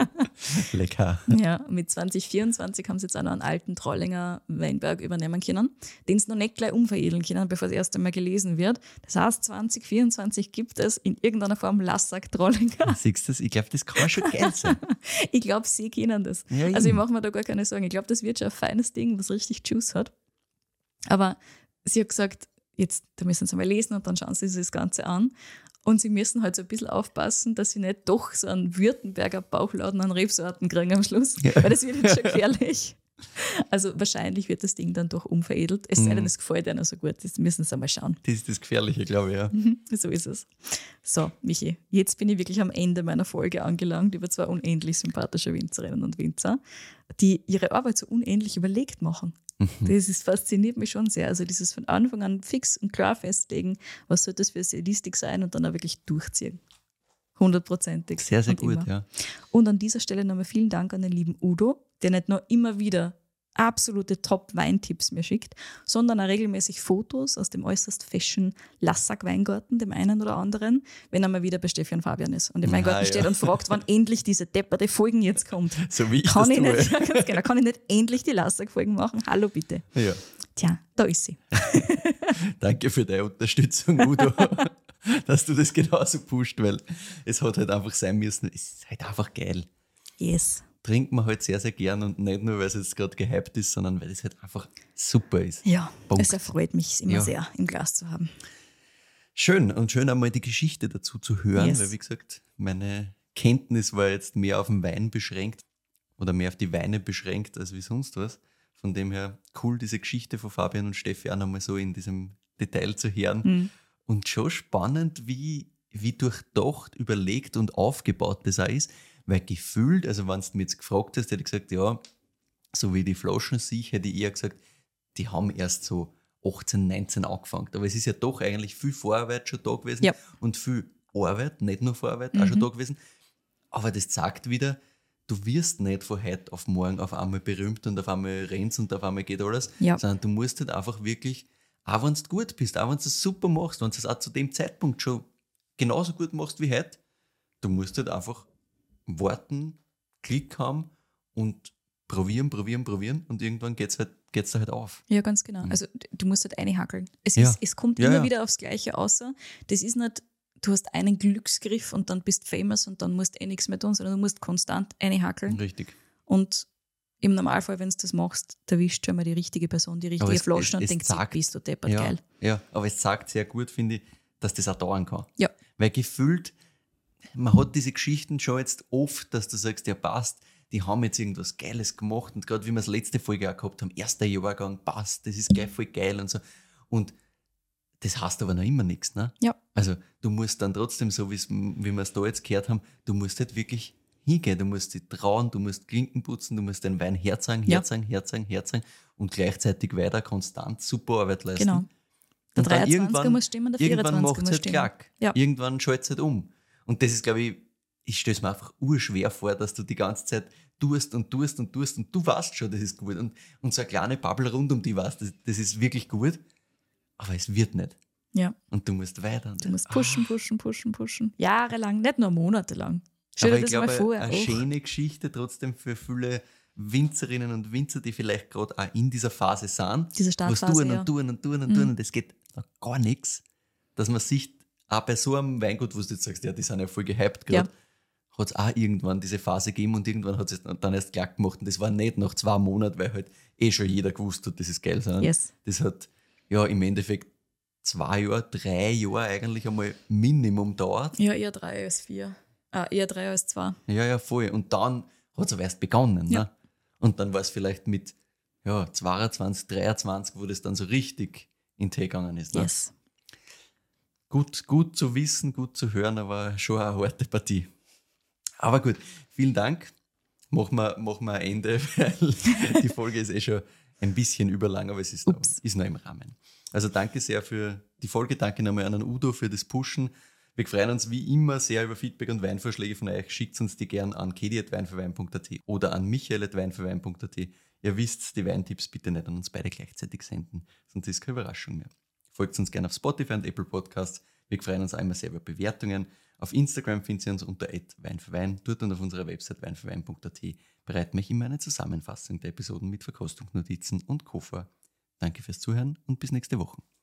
Lecker. Ja, mit zwanzig vierundzwanzig haben sie jetzt auch noch einen alten Trollinger Weinberg übernehmen können, den sie noch nicht gleich umveredeln können, bevor es erst einmal gelesen wird. Das heißt, zwanzig vierundzwanzig gibt es in irgendeiner Form Lassack Trollinger. Siehst du das? Ich glaube, das kann schon geil sein. Ich glaube, sie kennen das. Ja, also ich eben. mache mir da gar keine Sorgen. Ich glaube, das wird schon ein feines Ding, was richtig Juice hat. Aber sie hat gesagt, jetzt, da müssen sie mal lesen und dann schauen sie sich das Ganze an. Und sie müssen halt so ein bisschen aufpassen, dass sie nicht doch so einen Württemberger Bauchladen an Rebsorten kriegen am Schluss. Ja. Weil das wird jetzt schon gefährlich. Also wahrscheinlich wird das Ding dann doch umveredelt. Es sei denn, es gefällt ihnen so gut. Das müssen sie mal schauen. Das ist das Gefährliche, glaube ich, ja. So ist es. So, Michi, jetzt bin ich wirklich am Ende meiner Folge angelangt über zwei unendlich sympathische Winzerinnen und Winzer, die ihre Arbeit so unendlich überlegt machen. Das ist, fasziniert mich schon sehr. Also dieses von Anfang an fix und klar festlegen, was soll das für Stilistik sein und dann auch wirklich durchziehen. Hundertprozentig. Sehr, sehr und gut, immer. ja. Und an dieser Stelle nochmal vielen Dank an den lieben Udo, der nicht nur immer wieder absolute Top-Weintipps mir schickt, sondern auch regelmäßig Fotos aus dem äußerst fashion Lassack-Weingarten, dem einen oder anderen, wenn er mal wieder bei Steffi und Fabian ist und im Weingarten Ah, ja. steht und fragt, wann endlich diese depperte Folgen jetzt kommt. So wie ich Kann das ich, tue. nicht, ja, ganz genau, kann ich nicht endlich die Lassack-Folgen machen? Hallo bitte. Ja. Tja, da ist sie. Danke für deine Unterstützung, Udo, dass du das genauso pusht, weil es hat halt einfach sein müssen. Es ist halt einfach geil. Yes. Trinkt man halt sehr, sehr gern und nicht nur, weil es jetzt gerade gehypt ist, sondern weil es halt einfach super ist. Ja, Punkt. es erfreut mich immer Ja. sehr, im Glas zu haben. Schön und schön einmal die Geschichte dazu zu hören, Yes. weil wie gesagt, meine Kenntnis war jetzt mehr auf den Wein beschränkt. oder mehr auf die Weine beschränkt als wie sonst was. Von dem her cool, diese Geschichte von Fabian und Steffi auch nochmal so in diesem Detail zu hören. Mhm. Und schon spannend, wie, wie durchdacht, überlegt und aufgebaut das auch ist. Weil gefühlt, also wenn du mich jetzt gefragt hast, hätte ich gesagt, ja, so wie die Flaschen sich, hätte ich eher gesagt, die haben erst so achtzehn, neunzehn angefangen. Aber es ist ja doch eigentlich viel Vorarbeit schon da gewesen Ja. und viel Arbeit, nicht nur Vorarbeit, Mhm. auch schon da gewesen. Aber das zeigt wieder, du wirst nicht von heute auf morgen auf einmal berühmt und auf einmal rennst und auf einmal geht alles, Ja. sondern du musst halt einfach wirklich, auch wenn du gut bist, auch wenn du es super machst, wenn du es auch zu dem Zeitpunkt schon genauso gut machst wie heute, du musst halt einfach warten, Klick haben und probieren, probieren, probieren und irgendwann geht es halt, geht's da halt auf. Ja, ganz genau. Also d- du musst halt reinhackeln. Es, Ja. ist, es kommt Ja, immer ja. wieder aufs Gleiche außer. Das ist nicht, du hast einen Glücksgriff und dann bist famous und dann musst du eh nichts mehr tun, sondern du musst konstant reinhackeln. Richtig. Und im Normalfall, wenn du das machst, erwischt schon mal die richtige Person, die Aber richtige es- Flasche es- und es denkt sich, sagt- bist du deppert, Ja, geil. ja, aber es sagt sehr gut, finde ich, dass das auch dauern kann. Ja. Weil gefühlt, man hat diese Geschichten schon jetzt oft, dass du sagst, ja passt, die haben jetzt irgendwas Geiles gemacht und gerade wie wir es letzte Folge auch gehabt haben, erster Jahrgang, passt, das ist geil, voll geil und so. Und das heißt aber noch immer nichts, ne? Ja. Also du musst dann trotzdem, so wie's- wie wir es da jetzt gehört haben, du musst halt wirklich hingehen, du musst dich trauen, du musst Klinken putzen, du musst den Wein herzeigen, Ja. herzeigen, herzeigen, herzeigen und gleichzeitig weiter konstant super Arbeit leisten. Genau. Der Und dann dreiundzwanziger irgendwann- muss stimmen, der Irgendwann vierundzwanziger macht es muss halt stimmen. klack. Ja. Irgendwann schaltet es halt um. Und das ist, glaube ich, ich stelle es mir einfach urschwer vor, dass du die ganze Zeit tust und tust und tust und du weißt schon, das ist gut. Und, und so eine kleine Bubble rund um die weißt, das, das ist wirklich gut. Aber es wird nicht. Ja. Und du musst weiter. Du musst pushen, pushen, pushen, pushen. Jahrelang, nicht nur monatelang. Stell Aber dir ich das mal glaube, vor. eine Oh. schöne Geschichte trotzdem für viele Winzerinnen und Winzer, die vielleicht gerade auch in dieser Phase sind. Diese was Startphase, tun ja. und tun und tun und tun und es geht noch gar nichts, dass man sich auch bei so einem Weingut, wo du jetzt sagst, ja, die sind ja voll gehypt gerade, hat es auch irgendwann diese Phase gegeben und irgendwann hat es dann erst klack gemacht und das war nicht nach zwei Monaten, weil halt eh schon jeder gewusst hat, das ist geil, sondern Yes. das hat ja im Endeffekt zwei Jahre, drei Jahre eigentlich einmal Minimum dauert. Ja, eher drei als vier. Ah, eher drei als zwei. Ja, ja, voll. Und dann hat es aber erst begonnen. Ja. Ne? Und dann war es vielleicht mit ja, zweiundzwanzig, dreiundzwanzig, wo das dann so richtig in Tee gegangen ist. Ne? Yes. Gut, gut zu wissen, gut zu hören, aber schon eine harte Partie. Aber gut, vielen Dank. Machen wir, machen wir ein Ende, weil die Folge ist eh schon ein bisschen überlang, aber es ist noch, ist noch im Rahmen. Also danke sehr für die Folge. Danke nochmal an den Udo für das Pushen. Wir freuen uns wie immer sehr über Feedback und Weinvorschläge von euch. Schickt uns die gern an kedi at weinfürwein punkt at oder an michael at weinfürwein punkt at. Ihr wisst, die Weintipps bitte nicht an uns beide gleichzeitig senden, sonst ist keine Überraschung mehr. Folgt uns gerne auf Spotify und Apple Podcasts. Wir freuen uns auch immer sehr über Bewertungen. Auf Instagram findet ihr uns unter at weinfürwein. Dort und auf unserer Website weinfürwein punkt at bereiten wir immer eine Zusammenfassung der Episoden mit Verkostungsnotizen und Co. vor. Danke fürs Zuhören und bis nächste Woche.